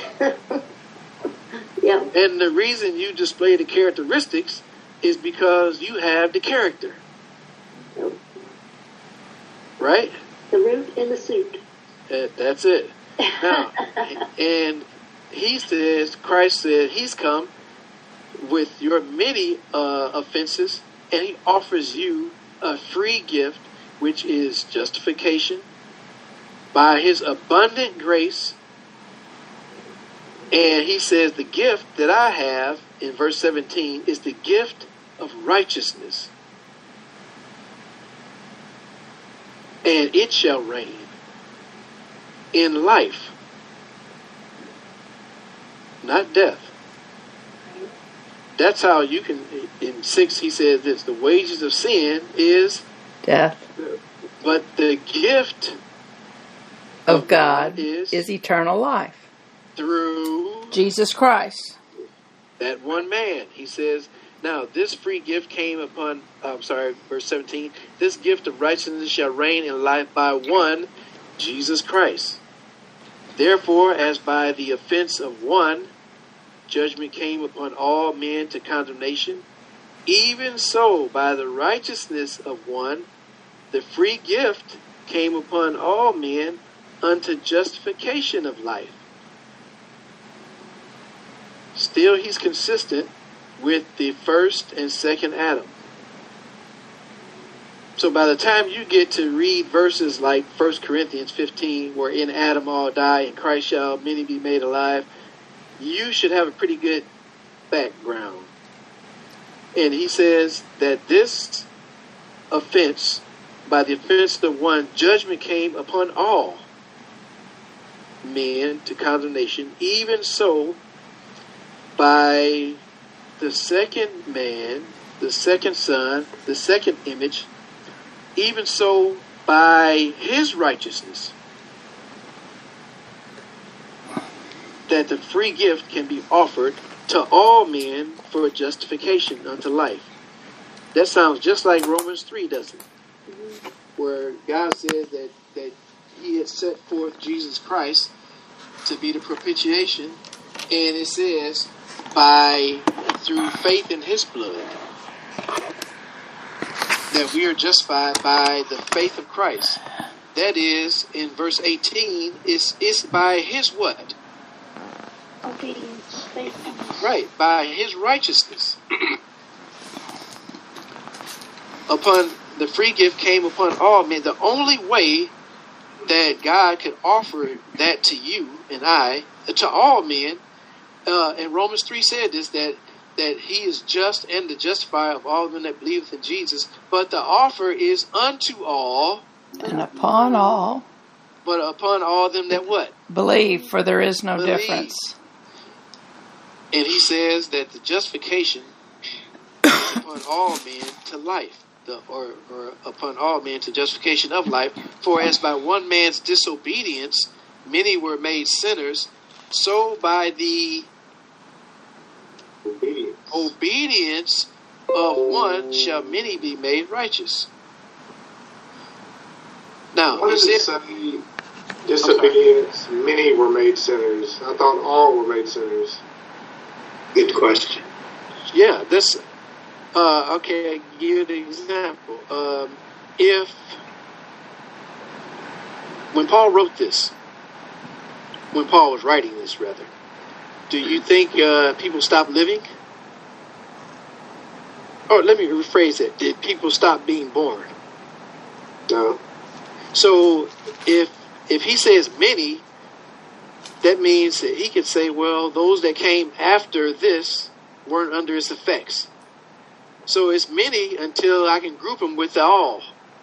Yep. And the reason you display the characteristics is because you have the character. Yep. Right? The root and the suit. That's it. Now, and he says, Christ said, he's come with your many offenses, and he offers you a free gift, which is justification by his abundant grace. And he says the gift that I have in verse 17 is the gift of righteousness. And it shall reign in life, not death. That's how you can, in 6 he says this, the wages of sin is death. But the gift of God is eternal life. Through Jesus Christ. That one man. He says, now this free gift came upon, verse 17, this gift of righteousness shall reign in life by one, Jesus Christ. Therefore, as by the offense of one, judgment came upon all men to condemnation, even so by the righteousness of one, the free gift came upon all men unto justification of life. Still, he's consistent with the first and second Adam. So by the time you get to read verses like 1 Corinthians 15, where in Adam all die, in Christ shall many be made alive, you should have a pretty good background. And he says that this offense, by the offense of one, judgment came upon all men to condemnation, even so by the second man, the second son, the second image, even so by his righteousness, that the free gift can be offered to all men for justification unto life. That sounds just like Romans 3, doesn't it? Where God says that he had set forth Jesus Christ to be the propitiation, and it says through faith in his blood that we are justified by the faith of Christ. That is, in verse 18, is by his what? Obedience, faithfulness. Right, by his righteousness. Upon the free gift came upon all men. The only way that God could offer that to you and I, to all men, and Romans 3 said this, that he is just and the justifier of all them that believeth in Jesus. But the offer is unto all. And upon all. But upon all them that what? Believe, for there is no Believe. difference. And he says that the justification is upon all men to life. Or upon all men to justification of life. For as by one man's disobedience many were made sinners, so by the Obedience of one shall many be made righteous. Now, Why he does it said, say disobedience? Many were made sinners. I thought all were made sinners. Good question. yeah, this, okay, I'll give you an example. When Paul wrote this, when Paul was writing this, rather, do you think people stopped living? Or let me rephrase it. Did people stop being born? No. So if he says many, that means that he could say, well, those that came after this weren't under its effects. So it's many until I can group them with the all.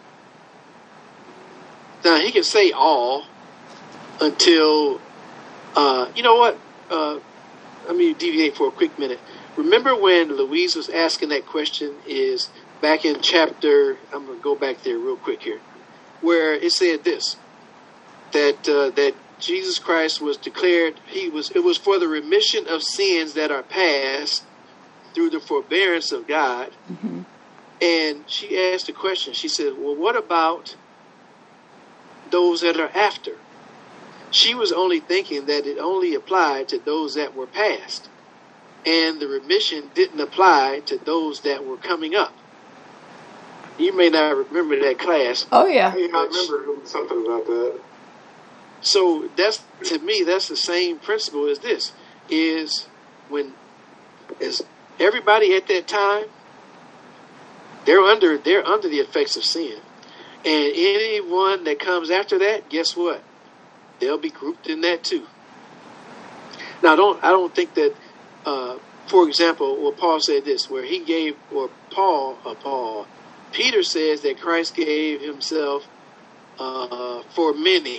Now, he can say all until, you know what? Let me deviate for a quick minute. Remember when Louise was asking that question is back in chapter, I'm going to go back there real quick here, where it said this, that Jesus Christ was declared, it was for the remission of sins that are past through the forbearance of God. Mm-hmm. And she asked a question. She said, well, what about those that are after? She was only thinking that it only applied to those that were past, and the remission didn't apply to those that were coming up. You may not remember that class. Oh, yeah. I remember something about that. So to me, that's the same principle as this, is as everybody at that time, they're under the effects of sin. And anyone that comes after that, guess what? They'll be grouped in that too. Now, I don't think that, for example, well, Paul said this, where he gave, or Peter says that Christ gave himself for many.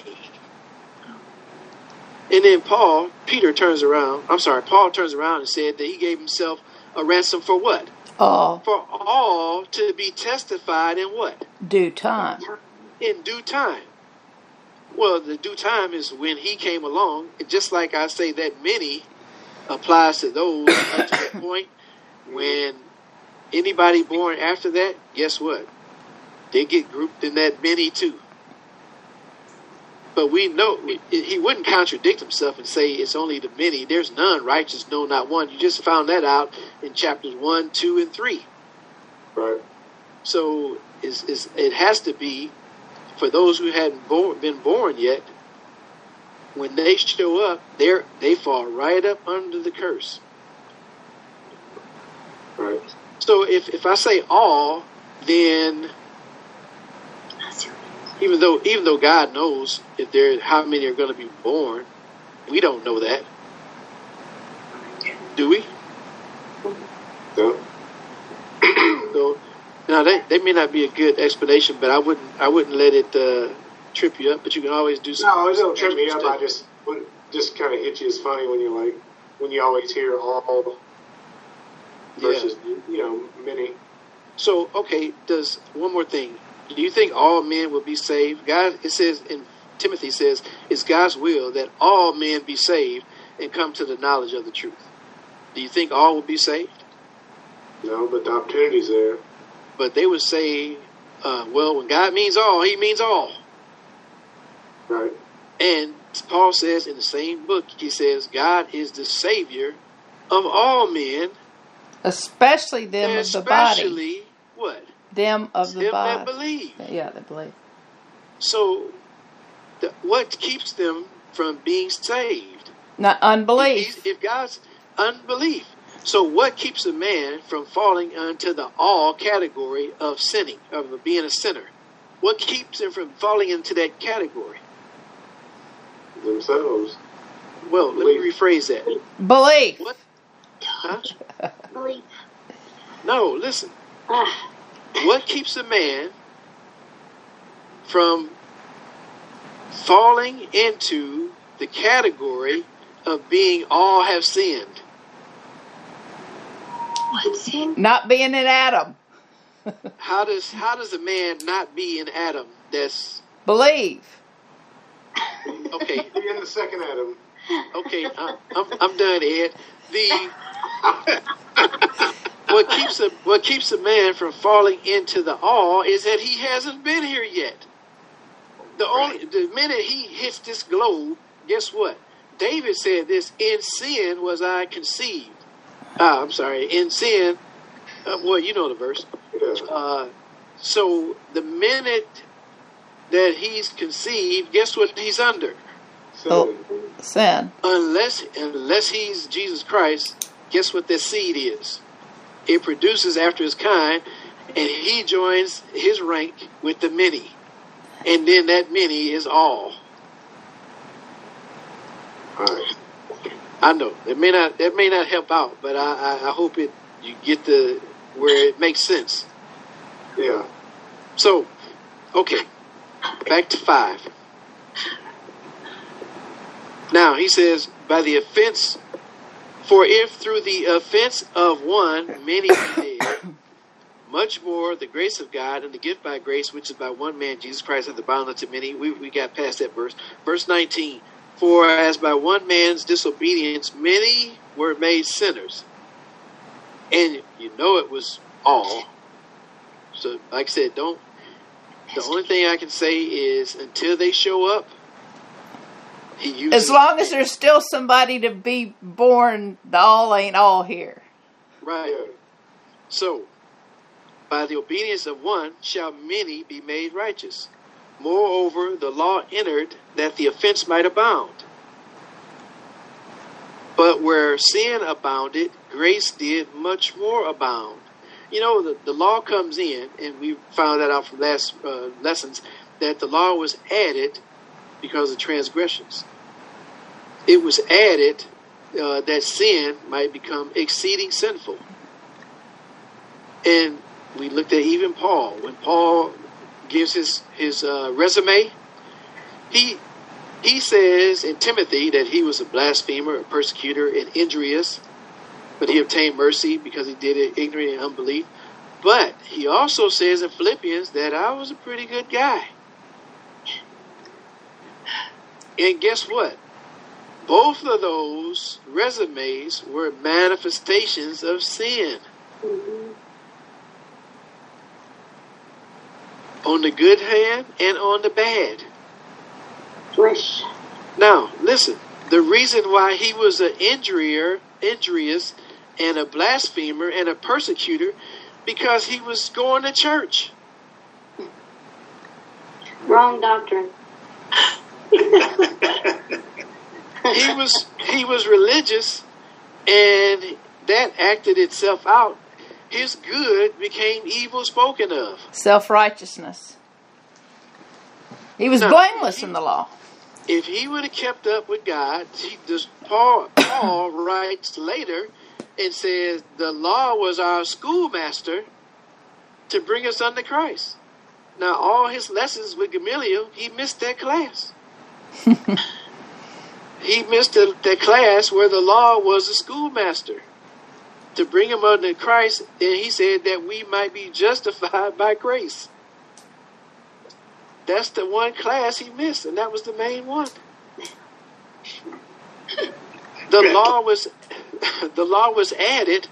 And then Paul turns around and said that he gave himself a ransom for what? All. For all to be testified in what? Due time. In due time. Well, the due time is when he came along. Just like I say that many applies to those up to the point when anybody born after that, guess what? They get grouped in that many too. But we know he wouldn't contradict himself and say it's only the many. There's none righteous, no, not one. You just found that out in chapters 1, 2, and 3. Right. So it has to be for those who hadn't been born yet. When they show up, they fall right up under the curse. Right. So if I say all, then even though God knows how many are going to be born, we don't know that, do we? No. So now that may not be a good explanation, but I wouldn't let it trip you up. But you can always do something. No, it don't trip me up. I just kind of hit you as funny when you always hear all versus many. So okay, one more thing. Do you think all men will be saved? God, it says in Timothy says, it's God's will that all men be saved and come to the knowledge of the truth. Do you think all will be saved? No, but the opportunity's there. But they would say, well, when God means all, he means all. Right. And Paul says in the same book, he says, God is the Savior of all men. Especially them of the body. Especially what? Them of the body. That believe. Yeah, they believe. So, what keeps them from being saved? Not unbelief. If God's unbelief. So what keeps a man from falling into the all category of sinning, of being a sinner? What keeps him from falling into that category? Themselves. Well, let me rephrase that. Belief. What? Huh? Belief. No, listen. What keeps a man from falling into the category of being all have sinned? What sin? Not being in Adam. How does a man not be in Adam? That's Believe. okay. Be in the second Adam. Okay, I'm done, Ed. What keeps a man from falling into the awe is that he hasn't been here yet. The minute he hits this globe, guess what? David said this: "In sin was I conceived." I'm sorry, in sin. Well, you know the verse. So the minute that he's conceived, guess what he's under? Sin. Unless he's Jesus Christ, guess what that seed is? It produces after his kind, and he joins his rank with the many. And then that many is all. I know that may not help out, but I hope you get where it makes sense. Yeah. So, okay, back to 5. Now he says, by the offense, for if through the offense of one many be dead, much more the grace of God and the gift by grace, which is by one man, Jesus Christ, hath abounded unto many. We got past that verse. Verse 19, for as by one man's disobedience many were made sinners. And you know it was all. So, like I said, the only thing I can say is until they show up, as long as there's still somebody to be born, the all ain't all here. Right. So, by the obedience of one shall many be made righteous. Moreover, the law entered that the offense might abound. But where sin abounded, grace did much more abound. You know, the law comes in, and we found that out from last lessons, that the law was added because of transgressions. It was added that sin might become exceeding sinful. And we looked at even Paul. When Paul gives his resume, he says in Timothy that he was a blasphemer, a persecutor, and injurious, but he obtained mercy because he did it ignorant and unbelief. But he also says in Philippians that I was a pretty good guy. And guess what? Both of those resumes were manifestations of sin. Mm-hmm. On the good hand and on the bad. Flesh. Now, listen. The reason why he was an injurious, and a blasphemer, and a persecutor, because he was going to church. Wrong doctrine. He was religious, and that acted itself out. His good became evil spoken of. Self-righteousness. He was blameless in the law. If he would have kept up with God, Paul writes later and says the law was our schoolmaster to bring us unto Christ. Now, all his lessons with Gamaliel, he missed that class. He missed that class where the law was a schoolmaster to bring him unto Christ, and he said that we might be justified by grace. That's the one class he missed, and that was the main one. The law was added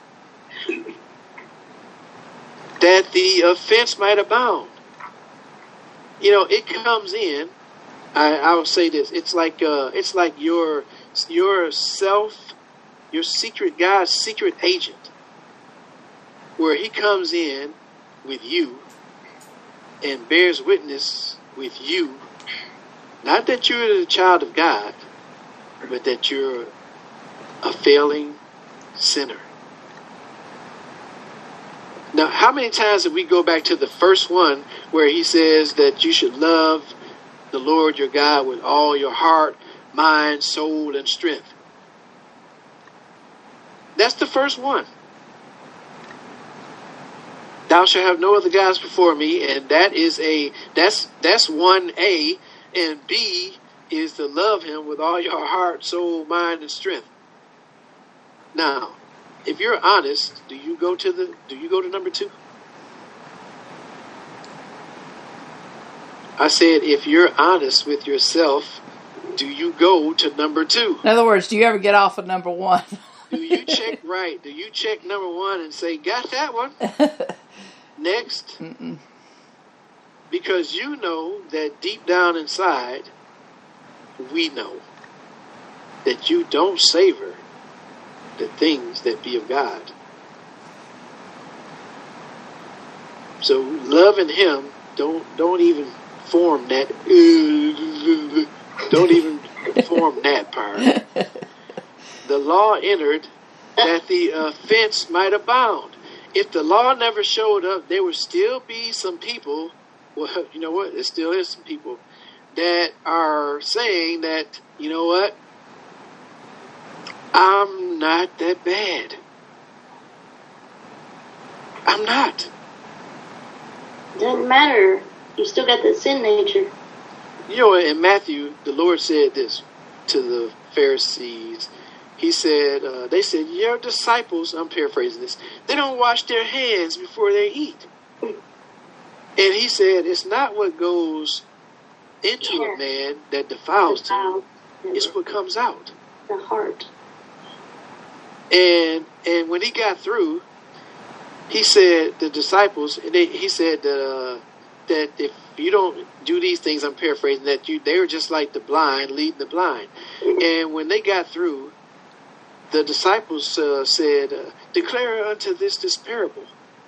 that the offense might abound. You know, it comes in. I will say this: it's like your secret God's secret agent, where he comes in with you and bears witness with you, not that you're the child of God, but that you're a failing sinner. Now, how many times did we go back to the first one where he says that you should love the Lord your God with all your heart, mind, soul, and strength? That's the first one. Thou shalt have no other gods before me, and that's 1A, and B is to love him with all your heart, soul, mind, and strength. Now, if you're honest, do you go to number 2? I said, if you're honest with yourself, do you go to number 2? In other words, do you ever get off of number 1? Do you check right? Do you check number 1 and say, got that one? Next? Mm-mm. Because you know that deep down inside, we know that you don't savor the things that be of God. So loving Him, don't even form that. Don't even form that part. The law entered that the offense might abound. If the law never showed up, there would still be some people. Well, you know what? There still is some people that are saying that, you know what? I'm not that bad. I'm not. Doesn't matter. You still got that sin nature. You know, in Matthew, the Lord said this to the Pharisees. He said, they said, your disciples, I'm paraphrasing this, they don't wash their hands before they eat. And he said, it's not what goes into a man that defiles him. It's what comes out. The heart. And when he got through, he said, the disciples, and he said that if you don't do these things, I'm paraphrasing, that they were just like the blind leading the blind. And when they got through, the disciples said, declare unto this parable.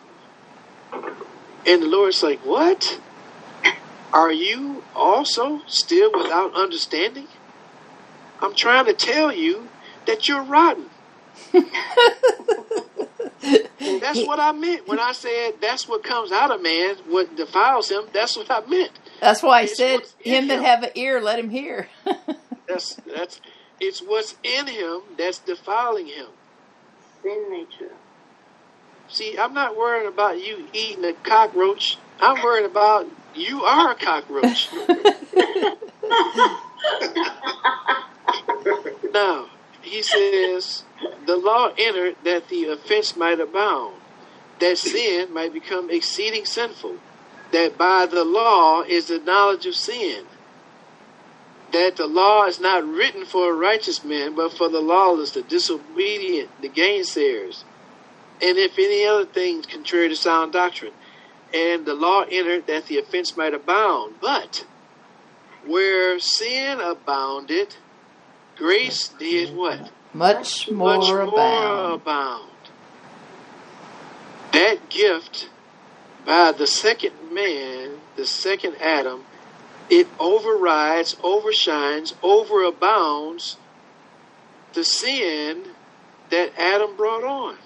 And the Lord's like, what? Are you also still without understanding? I'm trying to tell you that you're rotten. That's what I meant when I said that's what comes out of man, what defiles him. That's what I meant. That's why I said, him that have an ear, let him hear. It's what's in him that's defiling him. Sin nature. See, I'm not worried about you eating a cockroach. I'm worried about you are a cockroach. Now, he says, the law entered that the offense might abound, that sin might become exceeding sinful, that by the law is the knowledge of sin, that the law is not written for righteous men, but for the lawless, the disobedient, the gainsayers, and if any other things contrary to sound doctrine. And the law entered that the offense might abound. But where sin abounded, grace did what? Much more abound. That gift by the second man, the second Adam, it overrides, overshines, overabounds the sin that Adam brought on.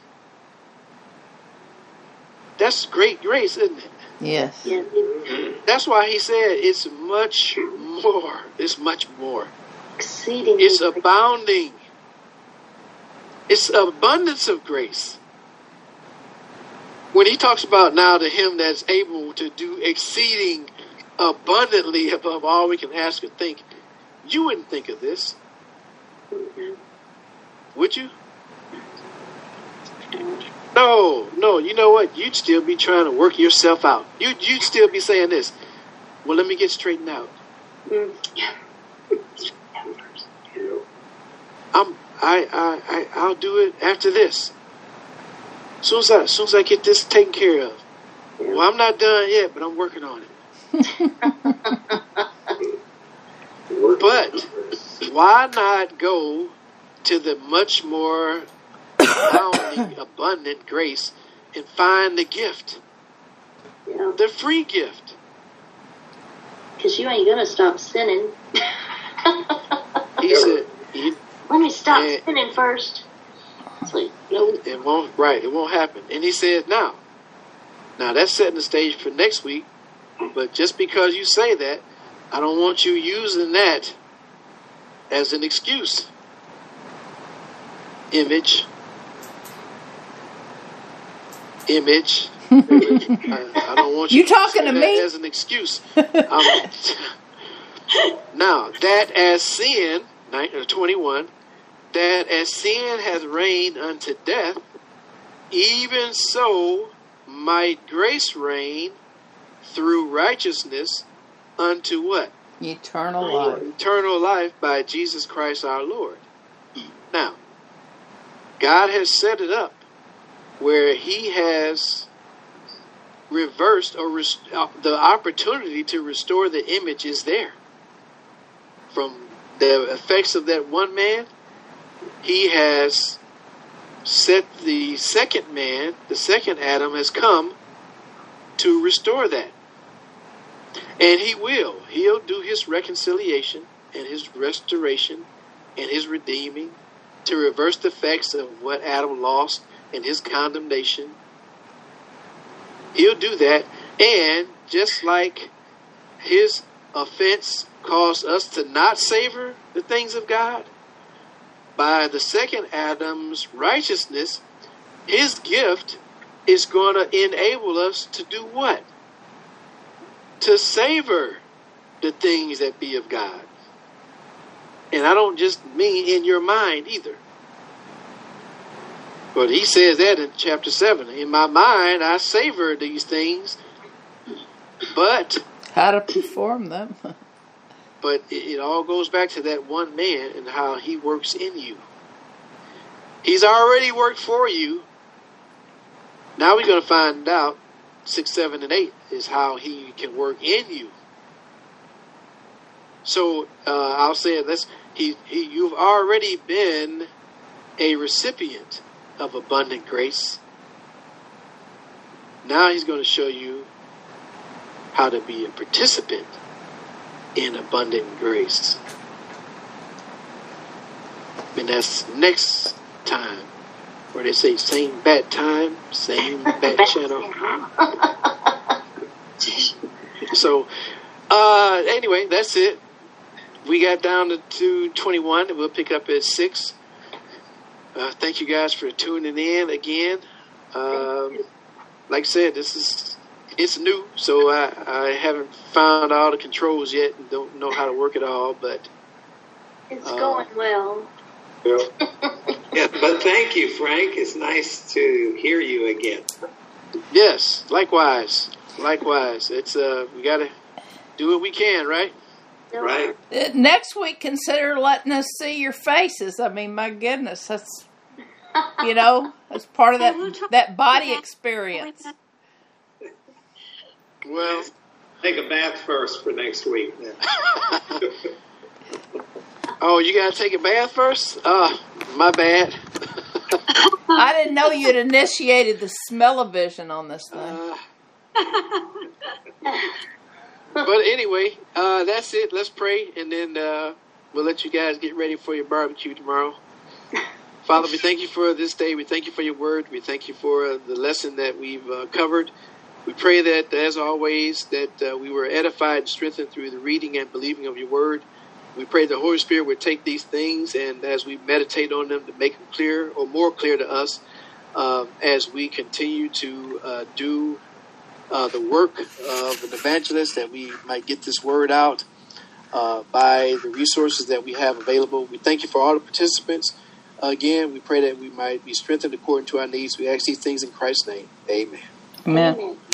That's great grace, isn't it? Yes. Yeah. That's why he said it's much more. It's much more. Exceedingly. It's abounding. It's abundance of grace. When he talks about now to him that's able to do exceeding abundantly above all we can ask or think, you wouldn't think of this. Would you? No, you know what? You'd still be trying to work yourself out. You'd still be saying this. Well, let me get straightened out. I'll do it after this. As soon as I get this taken care of. Well, I'm not done yet, but I'm working on it. But why not go to the much more abounding, abundant grace and find the gift, the free gift? Because you ain't gonna stop sinning. He said, "Let me stop sinning first." It's like, no, it won't. Right, it won't happen. And he said, now that's setting the stage for next week. But just because you say that, I don't want you using that as an excuse. Image. I don't want you talking to me as an excuse. Now, that as sin, 21, that as sin hath reigned unto death, even so might grace reign through righteousness unto what? Eternal life. Eternal life by Jesus Christ our Lord. Now, God has set it up where he has reversed or the opportunity to restore the image is there. From the effects of that one man, he has set the second man, the second Adam has come to restore that. And he will. He'll do his reconciliation and his restoration and his redeeming to reverse the effects of what Adam lost and his condemnation. He'll do that. And just like his offense caused us to not savor the things of God, by the second Adam's righteousness, his gift is going to enable us to do what? To savor the things that be of God. And I don't just mean in your mind either. But he says that in chapter 7. In my mind, I savor these things, but how to perform them. But it all goes back to that one man and how he works in you. He's already worked for you. Now we're going to find out 6, 7, and 8 is how he can work in you. So I'll say this: you've already been a recipient of abundant grace. Now he's going to show you how to be a participant in abundant grace. And that's next time, where they say same bat time, same bat channel. So anyway, that's it. We got down to 2:21, and we'll pick up at 6. Thank you guys for tuning in again. Like I said, it's new, so I haven't found all the controls yet and don't know how to work it all, but it's going well. Yeah. Yeah, but thank you, Frank. It's nice to hear you again. Yes, likewise. It's we got to do what we can, right? Right. Next week, consider letting us see your faces. I mean, my goodness, that's that's part of that body experience. Well, take a bath first for next week. Oh, you got to take a bath first? My bad. I didn't know you'd initiated the smell-o-vision on this thing. But anyway, that's it. Let's pray, and then we'll let you guys get ready for your barbecue tomorrow. Father, we thank you for this day. We thank you for your word. We thank you for the lesson that we've covered. We pray that, as always, that we were edified and strengthened through the reading and believing of your word. We pray the Holy Spirit would take these things, and as we meditate on them, to make them clear or more clear to us as we continue to do the work of an evangelist, that we might get this word out by the resources that we have available. We thank you for all the participants. Again, we pray that we might be strengthened according to our needs. We ask these things in Christ's name. Amen. Amen.